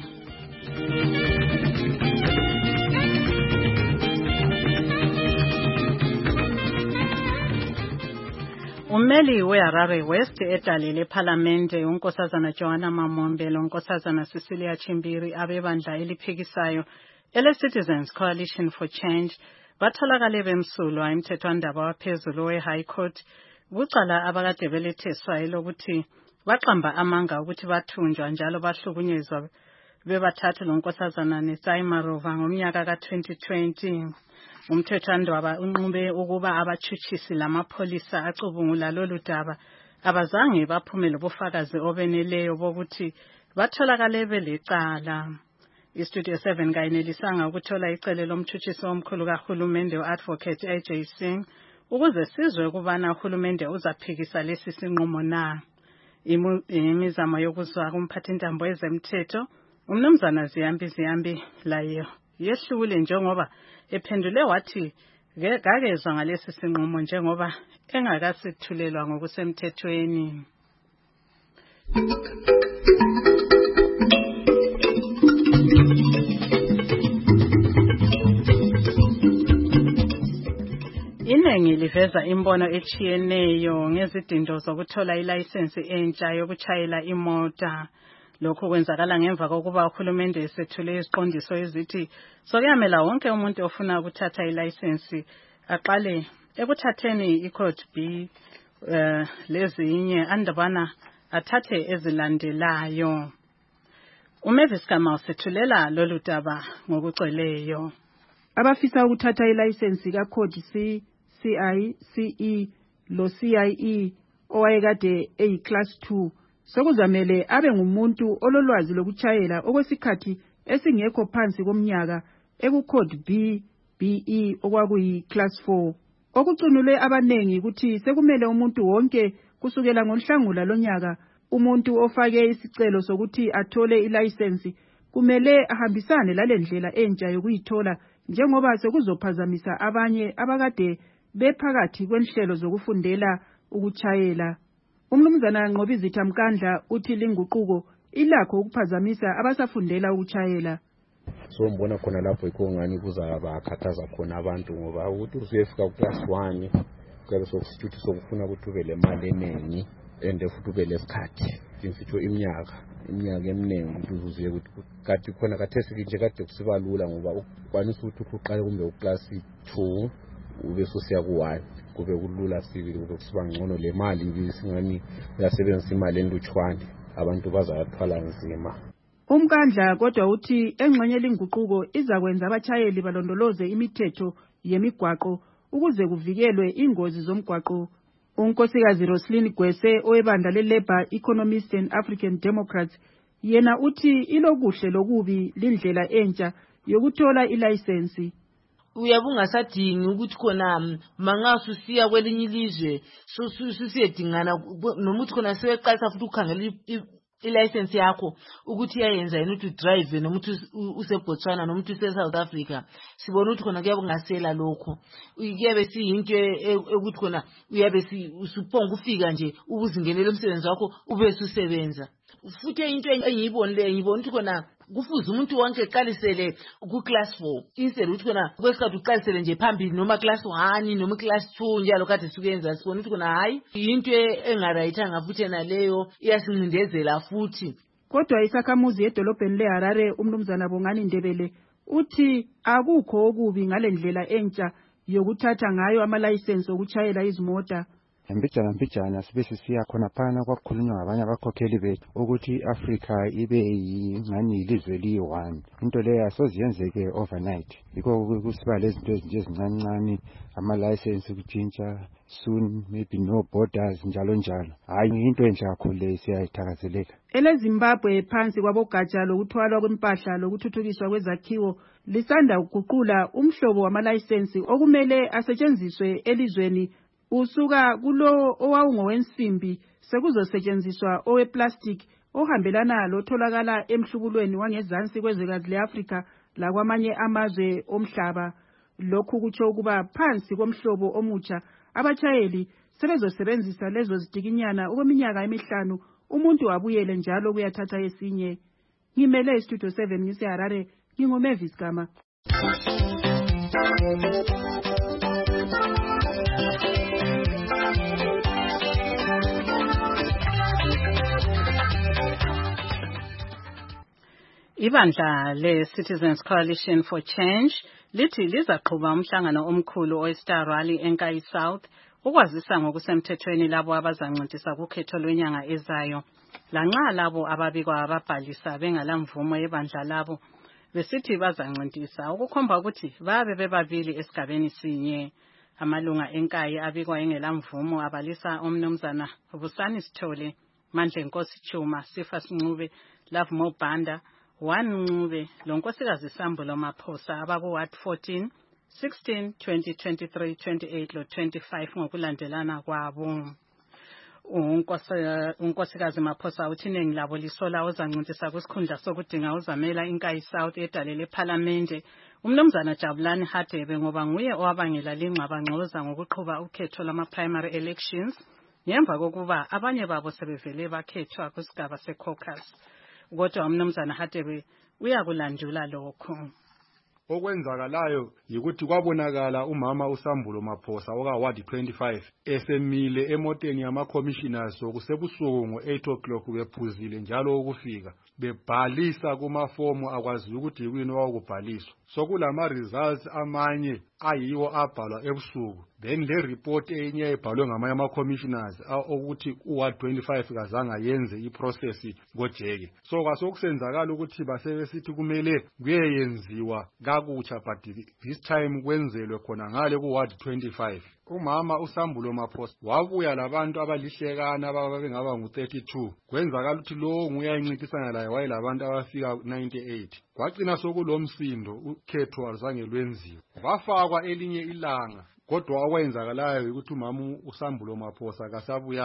Ummeli weHarare West edalele ePhalamende uNkosazana Joanna Mamombe loNkosazana Cecilia Chimbiri abebandla eliphikisayo ele-Citizens Coalition for Change batholakale bemsulwa emthethwandaba waphezulu we-High Court kucala abakade beletheswa elokuthi baqamba amanga ukuthi bathunjwa njalo bahlukunyezwa bebathathu loNkosazana Nesai Marova ngomnyaka ka-2020. Umthethwandaba unqube ukuba abatshutshisi lamapholisa acubungula lolu daba abazange baphume lobufakazi obeneleyo bokuthi batholakale belecala. IStudio 7 kayinelisanga ukuthola icele lomtshutshisi omkhulu kahulumende u-Advocate AJ Singh ukuze sizwe ukubana uhulumende uzaphikisa lesi sinqumo na. Imizamo yokuzwa kumphathintambo ezemthetho uMnumzana Ziyambi layo yehlule njengoba ephendule wathi kakezwa ngalesi sinqumo njengoba engakasithulelwa ngokusemthethweni. Iningi liveza imbono echiyeneyo ngezidindo zokuthola ilayisensi entsha yokuchayela imota. Lokhu kwenzakala ngemva kokuba uhulumende esethule iziqondiso ezithi sokuyamela wonke umuntu ofuna ukuthatha ilayisensi aqale ekuthatheni i-Code B lezinye andabana athathe ezilandelayo. uMavis Kamau sethulela lolu daba ngokuceleyo. Abafisa ukuthatha ilayisensi ka-Code C, CI, CE lo CIE owayekade eyi-Class 2 sokuzamele abe ngumuntu ololwazi lokuchayela okwesikhathi esingekho phansi komnyaka eku-Code B, BE okwakuyi-Class 4. Okucunule abanengi ukuthi sekumele umuntu wonke kusukela ngoNhlangula lonyaka umuntu ofake isicelo sokuthi athole ilayisensi kumele ahambisane lalendlela entsha yokuyithola njengoba sekuzophazamisa abanye abakade bephakathi kwenhlelo zokufundela ukuchayela. Umnumzana Nqobizitha Mkandla uthi linguquko ilakho ukuphazamisa abasafundela ukuchayela. So mbona khona lapho yikho ngani kuzabakhathaza khona abantu ngoba ukuthi usuyefika ku class 1 kuyabe sokusithi sokufuna ukuthi ube le mali eningi ende futhi ube lesikhathi imfitho iminyaka eminingi ukuthi uzuye ukuthi kati khona kathesi nje kade kusiba lula ngoba ukwanisa ukuthi uqale kumbe u class 2 ube sosiya ku 1 kube kulula sibili kube kusiba ngcono le mali ngisingani uyasebenzisa imali enduchwane abantu bazathwala nzima. Umkandla kodwa uthi engxenye linguquko izakwenza abachayeli balondoloze imithetho yemigwaqo ukuze kuvikelwe ingozi zomgwaqo. Unkosikazi Roslyn Gwese owebandla leLabour Economists and African Democrats yena uthi ilokuhle lokubi lindlela entsha yokuthola ilayisensi. Uyabungasadingi ukuthi khona mangasusiya kwelinye ilizwe susiyedingana noma uthi khona seweqalisa futhi ukukhangela ilicense yakho ukuthi iyayenza yini ukuthi drive noma ukuthi useBotswana noma ukuthi useSouth Africa. Sibona ukuthi khona kuyabengasela lokho kuyabe siyinto ukuthi khona uyabe usuphonga ufika nje ubuzingenela umsebenzi wakho ube ususebenza. Futhi into engiyibonile ngibona ukuthi khona kufuze umuntu wonke eqalisele ku class 4 instead ukuthi khona kwesikhathi uqalisele nje phambili noma class 1 noma class 2 njalo kade sukuyenza. Sibona ukuthi khona hayi into engarayithanga futhi naleyo iyasincindezela futhi. Kodwa isakhamuzi edolobheni leHarare umnumzana Bongani Ndebele uthi akukho okubi ngalendlela entsha yokuthatha ngayo amalayisensi okuchayela izimota. Mbijana sibe sisiya khona phana kwakukhulunywa ngabanye abakhokheli bethu ukuthi Africa ibe yingani ilizwe liyi-1. Into leyo asoziyenzeke overnight. Yikho kusiba lezinto ezincancane ama-license ukutshintsha soon maybe no borders njalo. Hayi into enhle kakhulu le siyayithakazelela. EleZimbabwe phansi kwabogatsha lokuthwalwa kwempahla lokuthuthukiswa kwezakhiwo lisanda ukuguqula umhlobo wamalayisensi okumele asetshenziswe elizweni usuka kulo owawungowensimbi sekuzosetshenziswa oweplastic ohambelana lotholakala emhlubulweni wangezansi kwezwekazi leAfrika lakwamanye amazwe omhlaba. Lokhu kutsho ukuba phansi komhlobo omutsha abachayeli sebezosebenzisa lezo zidikinyana okweminyaka emihlanu umuntu wabuyele njalo kuyathatha esinye. Ngimele istudio 7 ngiseHarare ngingoMavis Gama. Ibandla le-Citizens Coalition for Change lithi lizaqhuba umhlangano omkhulu oStar Rally eNkayi South ukwazisa ngokusemthethweni labo abazancintisa kukhetho lwenyanga ezayo. Lanxa labo ababikwa ababhalisa bengalamvumo yebandla labo besithi bazancintisa ukukhomba ukuthi babe bebabili esigabeni sinye. Amalunga eNkayi abikwa engelamvumo abalisa umnumzana Busani Sithole, Mandle Nkosi Chuma, Sifas Ncube, Love Mobanda, Ncube, lonkosikazi Sambulo Maphosa abaku Ward 14, 16, 20, 23, 28 lo 25 ngokulandelana kwabo. Unkosikazi Maphosa uthi iningi labo lisola ozancintisa kwisikhundla sokudinga uzamela iNkayi South edalele eParliament umnumzana Jabulani Hadebe ngoba nguye owabangela lingxabangxoza ngokuqhuba ukhetho lama-primary elections ngemva kokuba abanye babo sebevele bakhethwa kusigaba se-caucus. Kodwa umnumzana Hadebe uyakulandula lokho. Okwenzakalayo yikuthi kwabonakala umama uSambulo Maphosa oka Ward 25 esemile emoteni yama-commissioners okusebusuku ngo-8 o'clock bephuzile njalo ukufika bebhalisa kumafomu akwazi ukuthi yikuyini wakubhaliswa. Sokulama results amanye ayiwo abhalwa ebusuku. Then le report enye ebhalwe ngamanye ama-commissioners ukuthi uWard 25 kazanga yenze iprocess ngojeke. So kwasokusenzakala ukuthi basebesithi kumele kuyenziwa kakutsha but this time kwenzelwe khona ngale kuWard 25. Umama uSambulo Maphosa wabuya labantu abalihlekana ababengaba ngu32. Kwenzakala ukuthi lo nguyayinciphisana laye wayelabantu abafika 98. Kwagcina sokulomsindo ukhetho azange lwenziwe. Wafakwa elinye ilanga. Kodwa okwenzakalayo ukuthi umama uSambulo Maphosa kasabuyanga.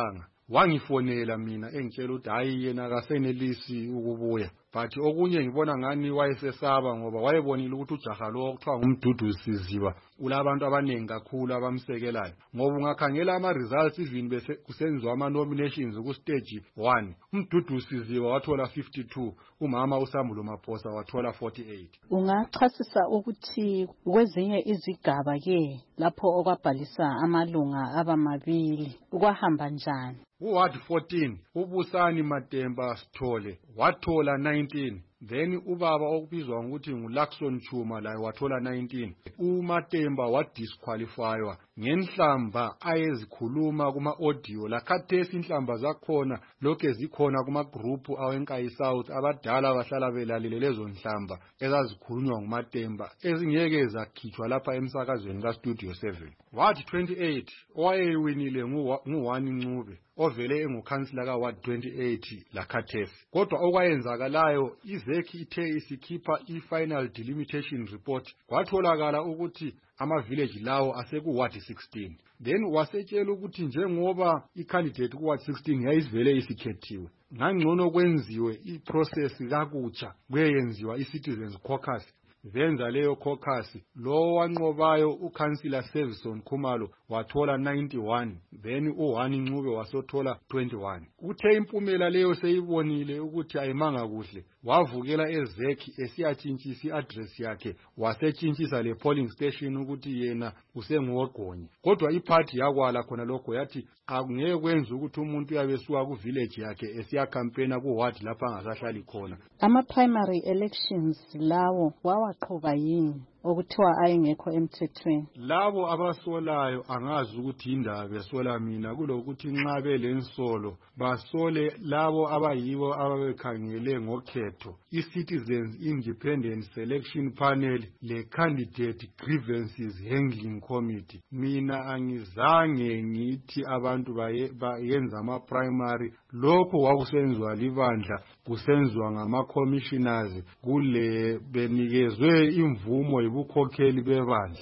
wangifonela mina engitshela ukuthi hayi yena akasenelisi ukubuya. But okunye ngibona ngani wayesesaba ngoba wayebonile ukuthi ujaha lo okuthiwa nguMduduzi Siziba ulabantu abaningi kakhulu abamsekelayo. Ngoba ungakhangela ama-results even bese kusenziwa ama-nominations ku-stage 1, uMduduzi Siziba wathola 52, umama uSambulo Maphosa wathola 48. Ungachasisa ukuthi kwezinye izigaba-ke lapho okwabhalisa amalunga abamabili kwahamba njani? Ward 14 uBusani Matemba Sithole wathola 19. Then ubaba okubizwa ngokuthi nguLaxon Chuma laye wathola 19. uMatemba wadisqualifywa ngenhlamba ayezikhuluma kuma-audio. Lakhathesi inhlamba zakhona lokhu zikhona kuma-group awenkayi South abadala bahlala belalile lezo nhlamba ezazikhulunywa nguMatemba ezingeke zakhitshwa lapha emsakazweni kaStudio 7. Ward 28 owayewinile nguWani Ncube ovele engukhansila kaWard 28 lakhathesi. Kodwa okwayenzakalayo izekhi ithe isikhipha i-final delimitation report kwatholakala ukuthi ama-village lawo asekuWard 16. Then wasetshela ukuthi njengoba i-candidate kuWard 16 yayivele isikhethiwe, ngangcono kwenziwe i-process kakutsha kuyenziwa i-citizens caucus. Venza leyo caucus, lo wanqobayo uKhansila Sevison Khumalo wathola 91, then uWani Ncube wasothola 21. Uthe impumela leyo seyibonile ukuthi ayimanga kuhle, wavukela ezekhi esiyatshintshisa i-address yakhe wasetshintshisa le polling station ukuthi yena usengogonye. Kodwa iparty yakwala khona lokho yathi akungeke kwenze ukuthi umuntu uyabesuka ku-village yakhe esiyacampaigna ku-ward lapha angasahlali khona. Ama-primary elections lawo wawaqhuba yini okuthiwa ayengekho emthethweni? Labo abasolayo angazi ukuthi indaba besola mina kulokuthi nxa belensolo basole labo abayibo ababekhangele ngokhetho i-Citizens Independent Selection Panel le-Candidate Grievances Handling Committee. Mina angizange ngithi abantu bayenza ama-primary. Lokho kwakusenziwa libandla, kusenziwa ngama-commissioners kule benikezwe imvumo yibukhokheli bebandla.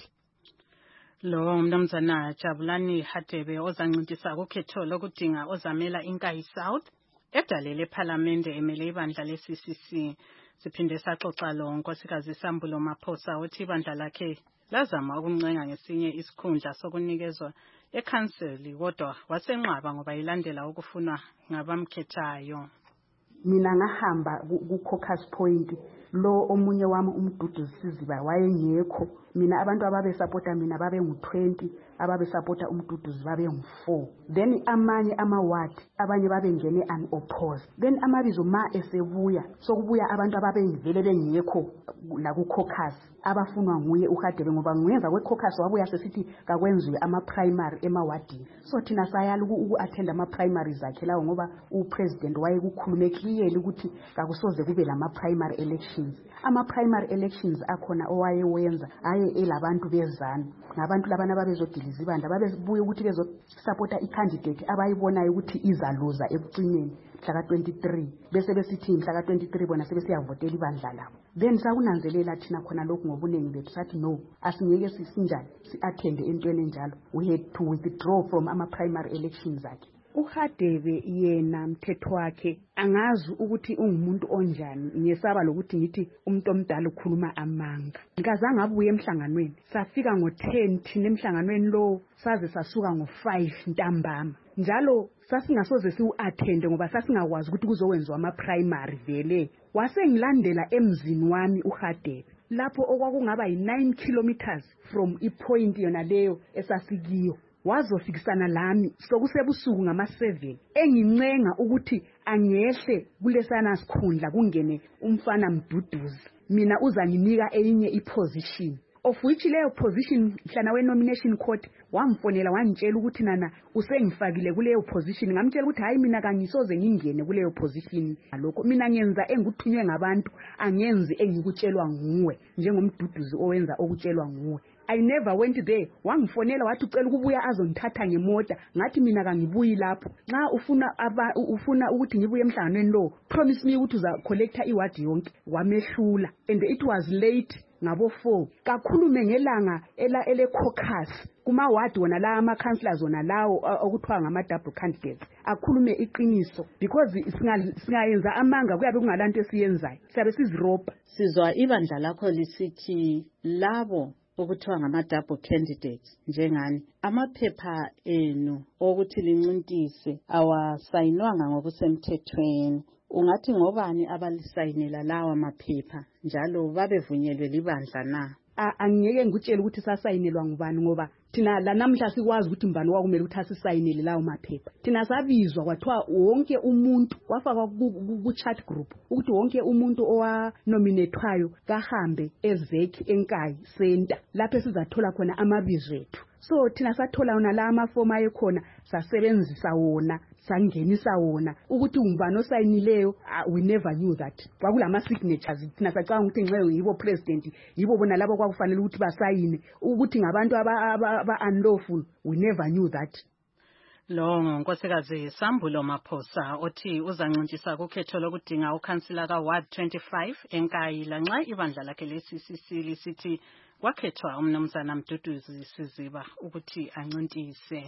Lo mnumzana Jabulani Hadebe ozancintisana kukhetho lokudinga ozamela iNkayi South edalele ePhalamende emele ibandla le-CCC. Siphinde saxoxa lo nkosikazi Sambulo Maphosa othi ibandla lakhe lazama ukuncenga ngesinye isikhundla sokunikezwa ekhanseli kodwa wasenqaba ngoba ilandela ukufunwa ngabamkhethayo. Mina ngahamba ku-caucus point, lo omunye wami uMduduzi Siziba wayengekho. Mina abantu ababesupporta mina babe ngu-20, ababesupporta uMduduzi babe ngu-4. Then amanye ama-ward abanye babengene unopposed. Then amabizo ma esebuya sokubuya abantu ababengivele bengekho la ku-caucus abafunwa nguye uHadebe ngoba ngemva kwe-caucus wabuya sesithi kakwenziwe ama-primary emawadini. So thina sayala uku-attend ama-primaries akhe lawo ngoba upresident wayekukhulume clearly ukuthi kakusoze kube lama-primary elections. Ama-primary elections akhona owayewenza aye elabantu bezana ngabantu labana babezodiliza ibandla babebuye ukuthi bezosupporta i-candidate abayibonayo ukuthi izaluza ekucineni mhla ka-23 bese besithi mhla ka-23 bona sebesiyavotela ibandla labo. Then sakunanzelela thina khona lokhu ngobuningi bethu sathi no, asingeke sisinjani si-attende entweni enjalo. We had to withdraw from ama-primary elections akhe. uHadebe yena mthetho wakhe angazi ukuthi ungumuntu onjani. Ngiyesaba lokuthi ngithi umuntu omdala ukhuluma amanga. Ngikazange abuye emhlanganweni. Safika ngo-10 thina emhlanganweni lo saze sasuka ngo-5 ntambama. Njalo sasingasoze siu-attende ngoba sasingakwazi ukuthi kuzowenziwa ama-primary vele. Wasengilandela emzini wami uHadebe lapho okwakungaba yi-9 kilometers from ipoint yona leyo esasikiyo. Wazofikisana lami sokusebusuku ngama-7 engincenga ukuthi angehle kulesana sikhundla kungene umfana Mduduzi, mina uzanginika enye iposition of which leyo position mhlana we-nomination court wamfonela wangitshela ukuthi nana usengifakile kuleyo position. Ngamtshela ukuthi hayi mina kangisoze ngingene kuleyo position. Lokho mina ngenza enguthunywe ngabantu, angenzi engikutshelwa nguwe njengoMduduzi owenza okutshelwa nguwe. I never went there. Wangifonela wathi ucela ukubuya azongithatha ngemota. Ngathi mina kangibuyi lapho. Nxa ufuna ukuthi ngibuye emhlanganweni lo, promise me ukuthi uza collector iward yonke. Wamehlula. And it was late. Ngabo 4 kakhulume ngelanga ele caucus kuma ward wona la ama councillors wona lawo okuthiwa ngama double candidates akhulume iqiniso because singayenza amanga kuyabe kungalanto esiyenzayo siyabe siziroba. Sizwa ibandla lakho lisithi labo okuthiwa ngama double candidates njengani amaphepha enu okuthi lincintise awasayinwanga ngokusemthethweni. Ungathi ngobani abalisayinela lawa maphepha njalo babevunyelwe libandla na? Angiyeke ngikutshela ukuthi sasayinelwa ngubani ngoba thina la namhla sikwazi ukuthi mbani wakumele ukuthi asisayinele lawo maphepha. Thina sabizwa kwathiwa wonke umuntu wafakwa ku chat group ukuthi wonke umuntu owanominatwayo kahambe eVek eNkayi Center lapho sizathola khona amabizo ethu. So thina sathola wona la amafomu ayekhona sasebenzisa wona sangenisa wona ukuthi ungubani osayinileyo. We never knew that kwakulama signatures thina sacanga ukuthi nxeyo yibo president yibo bona labo kwakufanele ukuthi basayine ukuthi ngabantu aba unlawful. We never knew that. Lo nkosikazi Sambulo Maphosa othi uzancintisa kukhetho lokudinga ukhansila ka Ward 25 eNkayi lanxa ibandla lakhe leCCC lisithi kwakhethwa umnumzana Mduduzi Siziba ukuthi ancintise.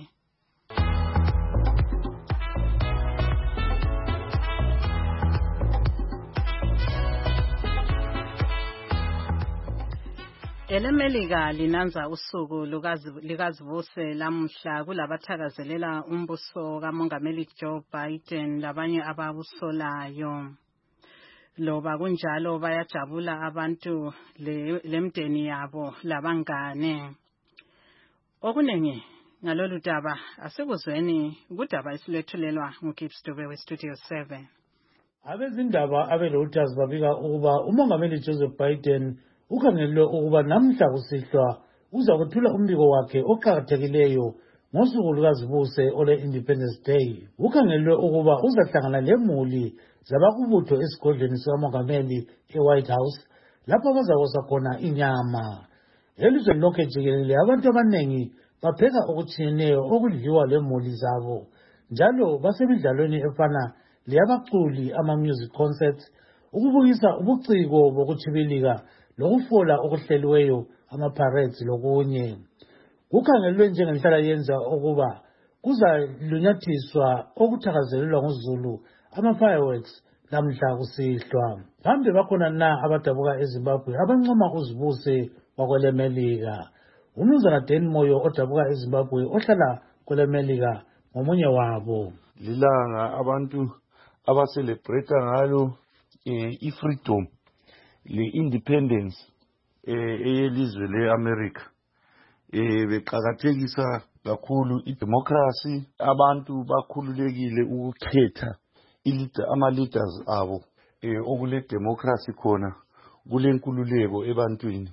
EleMelika linanza usuku likazivuse lamhla kulabathakazelela umbuso kaMongameli Joe Biden labanye ababusolayo. Loba kunjalo bayajabula abantu lemdeni yabo labangane. Okunengi ngalolu daba asikuzweni kudaba isilethulelwa nguGibbs Dube weStudio 7. Abezindaba abelothazi babika ukuba uMongameli Joseph Biden ukhangelwe ukuba namhla kusihlwa uza kuthula umbiko wakhe oqhakathekileyo ngosuku lukazivuse ole Independence Day. Ukhangelwe ukuba uzahlangana lemuli zabakubutho esigodlweni sikaMongameli eWhite House lapho bazakosa khona inyama. Elizweni lonke jikelele abantu abanengi bapheka okutshiyeneyo okudliwa lemuli zabo njalo basemidlalweni efana leyabaculi ama-music concerts ukubukisa ubuciko bokutshibilika lokufola okuhleliweyo ama-parades lokunye. Kukhangelwe njengenhlala yenza ukuba kuzalunyathiswa okuthakazelelwa nguZulu ama-fireworks namhla kusihlwa. Kambe bakhona na abadabuka eZimbabwe abancoma uzibuse wakweleMelika? Umnumzana Dan Moyo odabuka eZimbabwe ohlala kweleMelika ngomunye wabo. Lilanga abantu abacelebrate ngalo i-freedom le-independence eyelizwe le-America. Beqhakathekisa kakhulu idemocracy. Abantu bakhululekile ukukhetha ama-leaders abo. Okule democracy khona kulenkululeko ebantwini.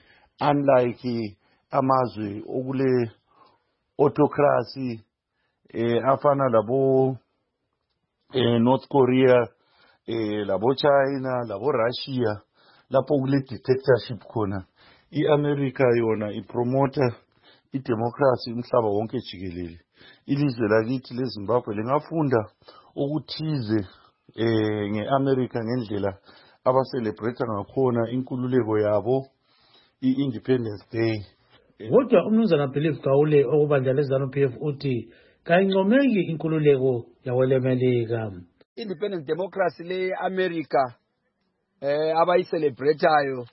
Unlike amazwe okule autocracy afana labo North Korea, labo China, labo Russia, lapho kule dictatorship khona. I-America yona ipromota idemocracy umhlaba wonke jikelele. Ilizwe lakithi leZimbabwe lingafunda ukuthize nge-America ngendlela abacelebrate ngakhona inkululeko yabo i-Independence Day. Kodwa umnumzana Believe Gawule okubandla leZANU-PF uthi kayincomeki inkululeko yakweleMelika. Independence democracy le-America abayicelebratayo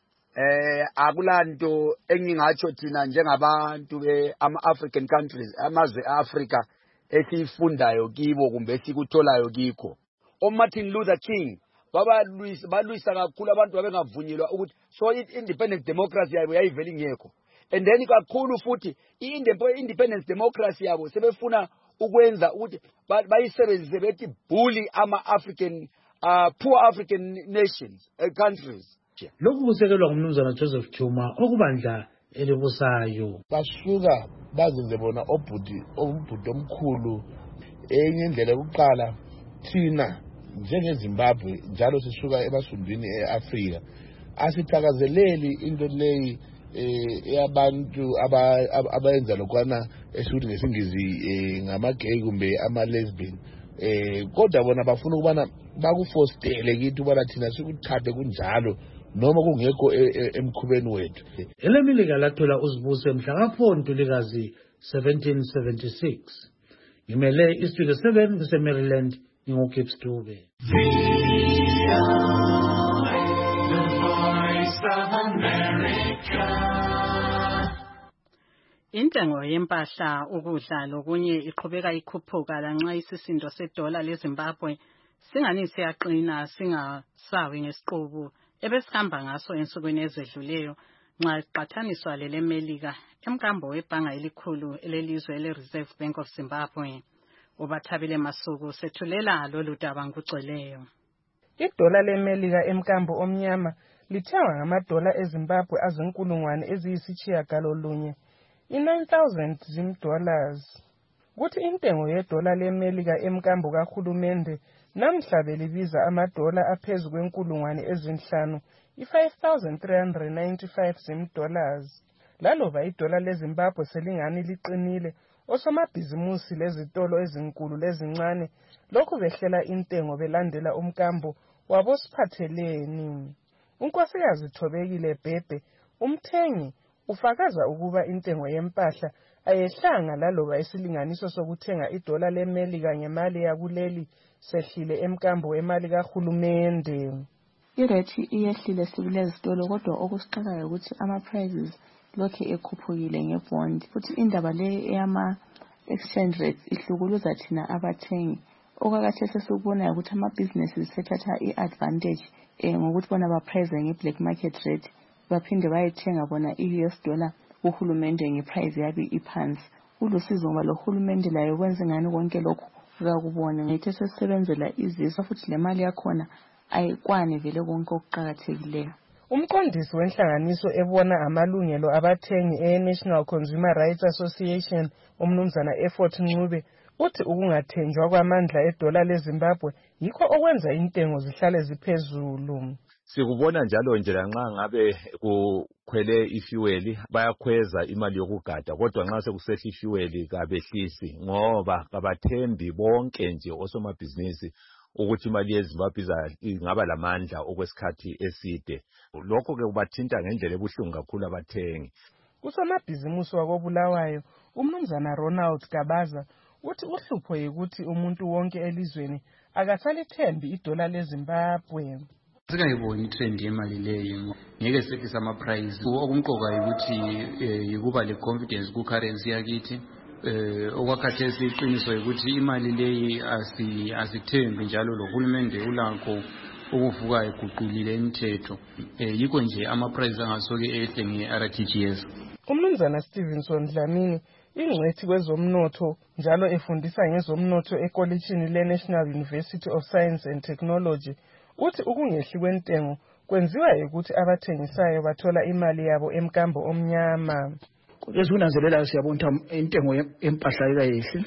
akulanto engingatsho thina njengabantu ama-African countries amazwe e-Africa esifundayo kibo kumbe esikutholayo kikho. Martin Luther King balwisa kakhulu abantu babengavunyelwa ukuthi so independent democracy yabo yayivele ingekho. And then kakhulu futhi independence democracy yabo sebefuna ukwenza ukuthi bayisebenzise bethi bully ama-African poor African nations countries. Lokhu kusekelwa ngumnumzana Joseph Chuma okubandla elibusayo. Basuka bazenze bona umbhudi omkhulu enye indlela yokuqala thina njengeZimbabwe njalo sisuka ebasumbini eAfrika asithakazeleli into leyi yabantu abayenza lokwana esikuthi ngesingisi ngama-gay kumbe ama-lesbian kodwa bona bafuna ukubana bakufostele kithi ubana thina sikuthathe kunjalo noma kungekho emkhubeni wethu. elemelika lathola uzibuse mhla ka-4 Ntulikazi 1776. ngimele istudio 7 kusemaryland ngingugibbs Dube. Intengo yempahla ukudla lokunye iqhubeka ikhuphuka lanxa isisindo sedola leZimbabwe singani siyaqina singasawi ngesiqubu ebesihamba ngaso ensukwini ezedluleyo nxa iqathaniswa lelemelika emkambo webhanga elikhulu elelizwe ele-Reserve Bank of Zimbabwe. Ubathabile Masuku sethulela lolu daba ngugcweleyo. Idola lemelika emkambo omnyama lithengwa ngamadola eZimbabwe azinkulungwane eziyisitshiyagalolunye i-9,000 zim-dollars. Kuthi intengo yedola lemelika emkambo kahulumende namhla belibiza amadola aphezu kwenkulungwane ezinhlanu i-5,395 zim-dollars. Laloba idola leZimbabwe selingani liqinile, osomabhizimusi lezitolo ezinkulu lezincane lokhu behlela intengo belandela umkambo wabosiphatheleni. uNkosikazi Thobekile Bhebhe, umthengi, ufakaza ukuba intengo yempahla ayehlanga laloba isilinganiso sokuthenga idola lemelika ngemali yakuleli sehlile emkambo wemali kahulumende. Irate iyehlile sikulezi zitolo kodwa okusixakayo ukuthi ama-prices lokhe ekhuphukile ngebond futhi indaba le eyama-exchange rates ihlukuluza thina abathengi. Okakathesi sikubonayo ukuthi ama-businesses sethatha i-advantage ngokuthi bona baprice nge-black market rate baphinde bayethenga bona i-US dollar uhulumende ngeprice yabi iphansi. Ulusizo ngoba lo hulumende layo kwenza ngani konke lokhu kakubone ngithe sesebenzela izizwe futhi le mali yakhona ayikwani vele konke okuqhakathekileyo. Umqondisi wenhlanganiso ebona amalungelo abathengi e-National Consumer Rights Association umnumzana Effort Ncube uthi ukungathenjwa kwamandla edola leZimbabwe yikho okwenza intengo zihlale ziphezulu. Sikubona njalo nje lanxa ngabe kukhwele ifuel bayakhweza imali yokugada kodwa nxa sekusehla ifuel kabehlisi ngoba kabathembi bonke nje osomabhizinisi ukuthi imali yeZimbabwe ingaba lamandla okwesikhathi eside. Lokho ke kubathinta ngendlela ebuhlungu kakhulu abathengi. Usomabhizinisi wakobulawayo umnumzana Ronald Gabaza uthi uhlupho yikuthi umuntu wonke elizweni akasalithembi idola leZimbabwe. Sikayiboni itrend yemali leyo ngeke sithi sama price okumqoka ukuthi yikuba le confidence ku currency yakithi. Okwakhathesi iqiniso ukuthi imali leyi asithembi njalo lo hulumende ulakho ukuvuka eguqulile imithetho. Yikho nje ama price angasoke ehle nge-RTGS. Umnumzana Stevenson Dlamini ingcwethi kwezomnotho njalo efundisa ngezomnotho ekolitshini le-National University of Science and Technology uthi ukungehli kwentengo kwenziwa ukuthi abathengisayo bathola imali yabo emkambo omnyama. Esikunanzelelayo siyabona ukuthi intengo yempahla ayikayehli.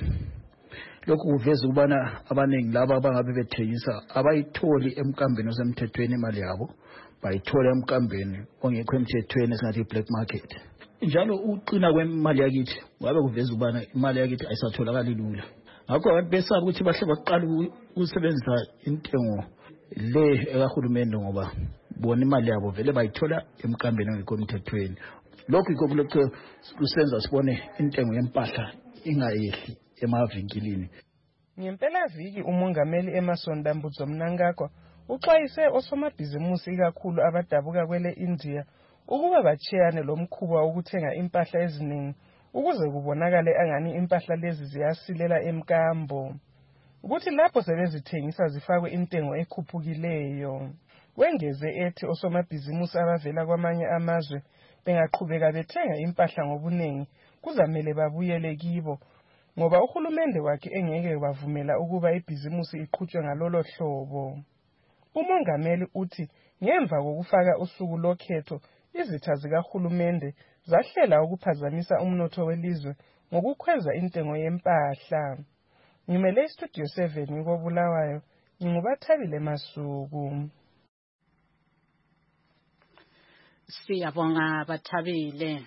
Lokhu kuveza ukubana abaningi laba abangabe bethengisa abayitholi emkambeni osemthethweni imali yabo, bayithola emkambeni ongekho emthethweni esingathi black market. Njalo uqina kwemali yakithi ngabe kuveza ukubana imali yakithi ayisatholakali lula. Ngakho abantu besaba ukuthi bahle baqala ukusebenzisa intengo le ekahulumende ngoba bona imali yabo vele bayithola emkambeni ongekho emthethweni. Lokhu yikho kulokho kusenza sibone intengo yempahla ingayehli emavinkilini. Ngempela viki umongameli Emmerson Dambudzo Mnangagwa uxwayise osomabhizimusi kakhulu abadabuka kwele India ukuba bachiyane lo mkhuba ukuthenga impahla eziningi ukuze kubonakale angani impahla lezi ziyasilela emkambo. Ukuthi lapho sebezithengisa zifakwe intengo ekhuphukileyo. Wengeze ethi osomabhizimusi abavela kwamanye amazwe bengaqhubeka bethenga impahla ngobuningi kuzamele babuyele kibo ngoba uhulumende wakhe engeke bavumela ukuba ibhizimusi iqhutshwe ngalolo hlobo. Umongameli uthi ngemva kokufaka usuku lokhetho izitha zikahulumende zahlela ukuphazamisa umnotho welizwe ngokukhweza intengo yempahla. Ngimele istudio 7 ngikobulawayo ngingubathabile Masuku. Siyabonga Bathabile.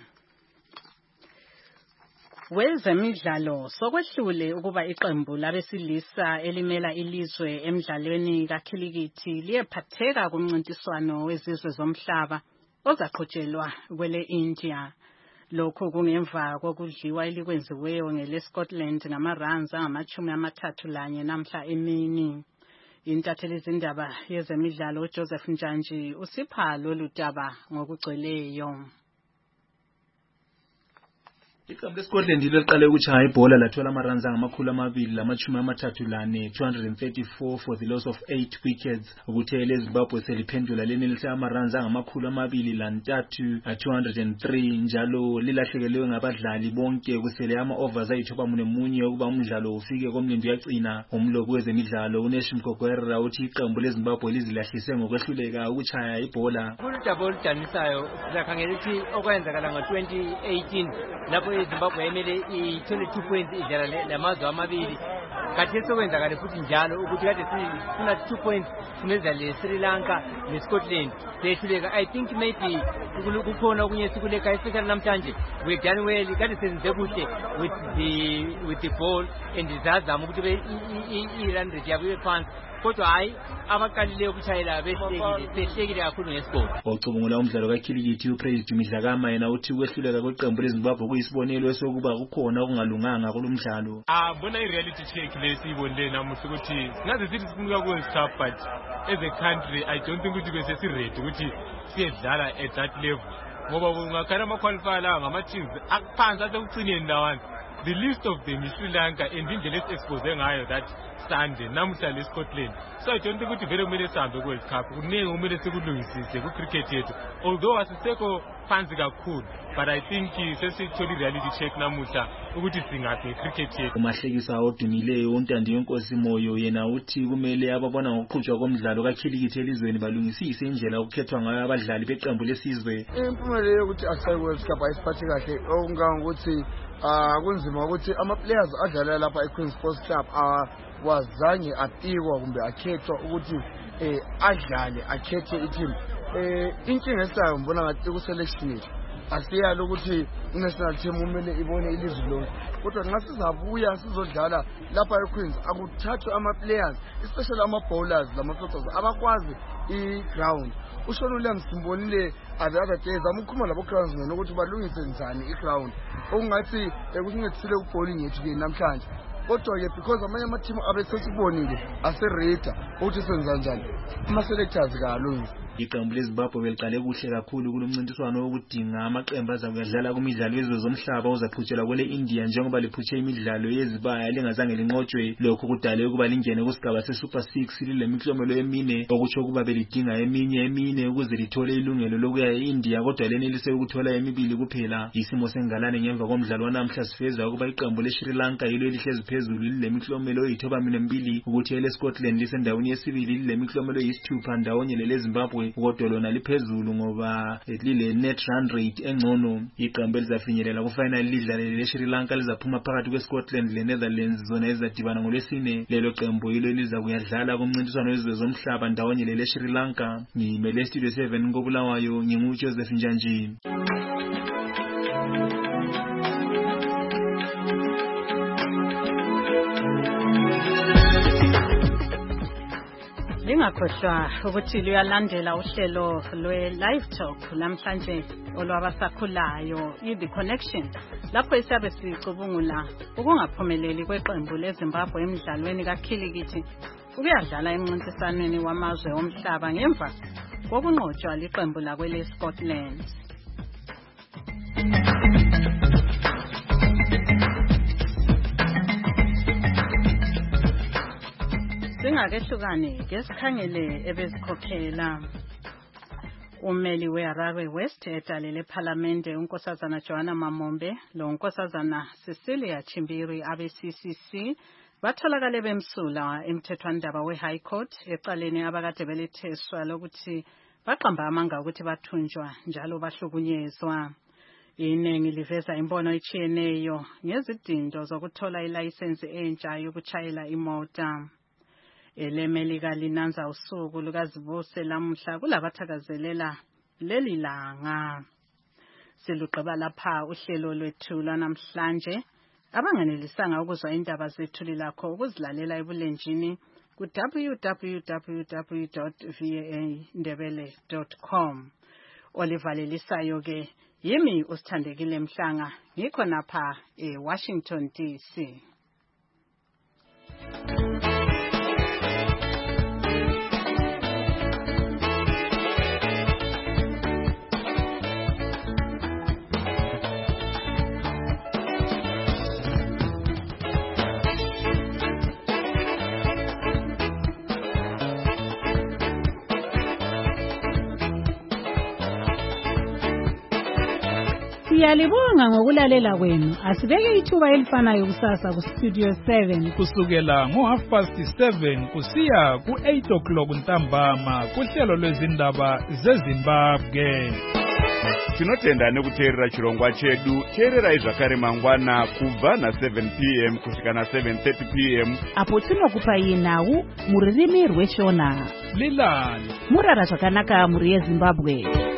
Wezemidlalo sokwehlule ukuba iqembu labesilisa elimela ilizwe emidlalweni kakhilikithi liyephatheka kumncintiswano wezizwe zomhlaba ozaqhutshelwa kwele India. Lokho kungemva kokudliwa elikwenziweyo ngeleScotland ngamaruns angama-31 namhla emini. Intatheli zindaba yezemidlalo Joseph Njanji usipha lolu daba ngokugcweleyo. Iqembu leScotland liqale ukuchaya ibhola lathola amaruns angama-234 234 for the loss of 8 wickets. Ukuthe leZimbabwe seliphendula lenelisa amaruns angama-203 203 njalo lilahlekelwe ngabadlali bonke kusele ama-overs ayithobamunye ukuba umdlalo ufike komlindo yagcina. Umlobi wezemidlalo uNesh Mgogwera uthi iqembu leZimbabwe lizilahlise ngokwehluleka ukuchaya ibhola. Kuludaba oludanisayo siyakhangela ukuthi okwenzakala ngo-2018 lapho iZimbabwe yemele i-22 points idlala lamazwe amabili. Khathesi okwenzakala futhi njalo ukuthi kade sina 2 points simedlala leSri Lanka neScotland sehluleka. I think maybe kukhona okunye sikuleka especially namhlanje we done well kade senze kuhle with the ball and sizazama ukuthi i-run rate yabo ibe phansi. Kodwa hayi abaqalileyo ukuchayela behlekile kakhulu ngesibhono. Ocubungula umdlalo kakhilikithi uPresident Midlakama yena uthi ukwehluleka kweqembu leZimbabwe kuyisibonelo sokuba kukhona okungalunganga kulomdlalo. Bona i-reality check lesiyibonile namuhla ukuthi singaze sithi sifuna ukwenza tough but as a country I don't think ukuthi bese si-ready ukuthi siyedlala at that level. Ngoba ungakhala ama-qualifier lawa ngama-teams akuphansi asekucineni lawana. The list of them is Sri Lanka and indlela esi-expose ngayo that Sunday namuhla leScotland. So I don't think ukuthi vele kumele sihambe ku-World Cup. Kuningi kumele sikulungisise ku-cricket yethu. Although asisekho phansi kakhulu but I think sesithole i-reality check namuhla ukuthi singaphi nge-cricket yethu. Umahlekisa odumileyo uNtandi Yenkosi Moyo yena uthi kumele ababona ngokuqhutshwa komdlalo kakhilikithi elizweni balungisise indlela okukhethwa ngayo abadlali beqembu lesizwe. Impumelelo yokuthi asisayi World Cup ayisiphathi kahle okungangokuthi kunzima ukuthi ama-players adlala lapha eQueen Sports Club wazange atikwa kumbe akhethwa ukuthi adlale akhethe i-team. Inkinga esayo ngibona ngathi ku-selection yethu asiyali ukuthi i-national team kumele ibone ilizwe lonke, kodwa nxa sizabuya sizodlala lapha eQueens akuthathwe ama-players especially ama-bowlers lama-fielders abakwazi i-ground. uShonule Msimbonile the other days amukhuluma labo-groundsmen ukuthi balungise njani i-ground okungathi kusincedisile ku-bowling yethu-ke namhlanje. Kodwa-ke because amanye ama-team abesesibonile asereda ukuthi senza njani ama-selectors kalungisa. Iqembu leZimbabwe beliqale kuhle kakhulu kulomncintiswano wokudinga amaqembu azakudlala kumidlalo yezwe zomhlaba ozaqhutshelwa kwele India njengoba liphutshe imidlalo yezibaya lingazange linqotshwe. Lokho kudale ukuba lingene kusigaba se-Super 6 lilemiklomelo emine okutsho ukuba belidinga emine ukuze lithole ilungelo lokuya e-India, kodwa lenelise ukuthola emibili kuphela. Isimo sengalane ngemva komdlalo wanamhla sifeza ukuba iqembu leSri Lanka yilo elihlezi phezulu lilemiklomelo eyi-32 ukuthi eleScotland lisendaweni yesibili lilemiklomelo eyisithupha ndawonye leleZimbabwe, kodwa lona liphezulu ngoba lile net run rate engcono. Iqembu elizafinyelela kufinal lidlale leSri Lanka lizaphuma phakathi kweScotland leNetherlands zona ezadibana ngolwesine. Lelo qembu yilo liza kuyadlala kumncintiswano wezwe zomhlaba ndawonye leSri Lanka. Ngimele Studio 7 koBulawayo nginguJoseph Njanji. Lingakhohlwa ukuthi luyalandela uhlelo lwe-Live Talk namhlanje olwabasakhulayo i-The Connection, lapho isiyabe sicubungula ukungaphumeleli kweqembu leZimbabwe emidlalweni kakhilikithi ukuyadlala emncintiswaneni wamazwe omhlaba ngemva kokunqotshwa liqembu lakwele-Scotland. Singakehlukane ke sikhangele ebezikhokhela. Umeli weHarare West etalele eParliamente unkosazana Joanna Mamombe lo nkosazana Cecilia Chimbiri abe-CCC batholakale bemsula emthethwandaba we-High Court eqaleni abakade beletheswa lokuthi baqamba amanga ukuthi bathunjwa njalo bahlukunyezwa. Iningi liveza imbono echiyeneyo ngezidindo zokuthola ilayisensi entsha yokuchayela imota. Elemelika linanza usuku lukazibuse lamuhla kulabathakazelela leli langa. Silugqiba lapha uhlelo lwethu lanamhlanje. Abanganelisanga ukuzwa indaba zethu lakho ukuzilalela ebulenjini ku www.voandebele.com. Olivalelisayo ke yimi usithandekile Mhlanga ngikho napha eWashington DC. Siyalibonga ngokulalela kwenu. Asibeke ithuba elifanayo kusasa ku Studio 7 kusukela ngo7:30 kusiya ku8 ntambama kuhlelo lwezindaba zeZimbabwe. Tinotenda nekuteerera chirongwa chedu. Teererai zvakare mangwana kubva na7 p.m. kusvika na7:30 p.m. apo tinokupai nhau muririmi rweshona. Lilani murara zvakanaka muri yeZimbabwe.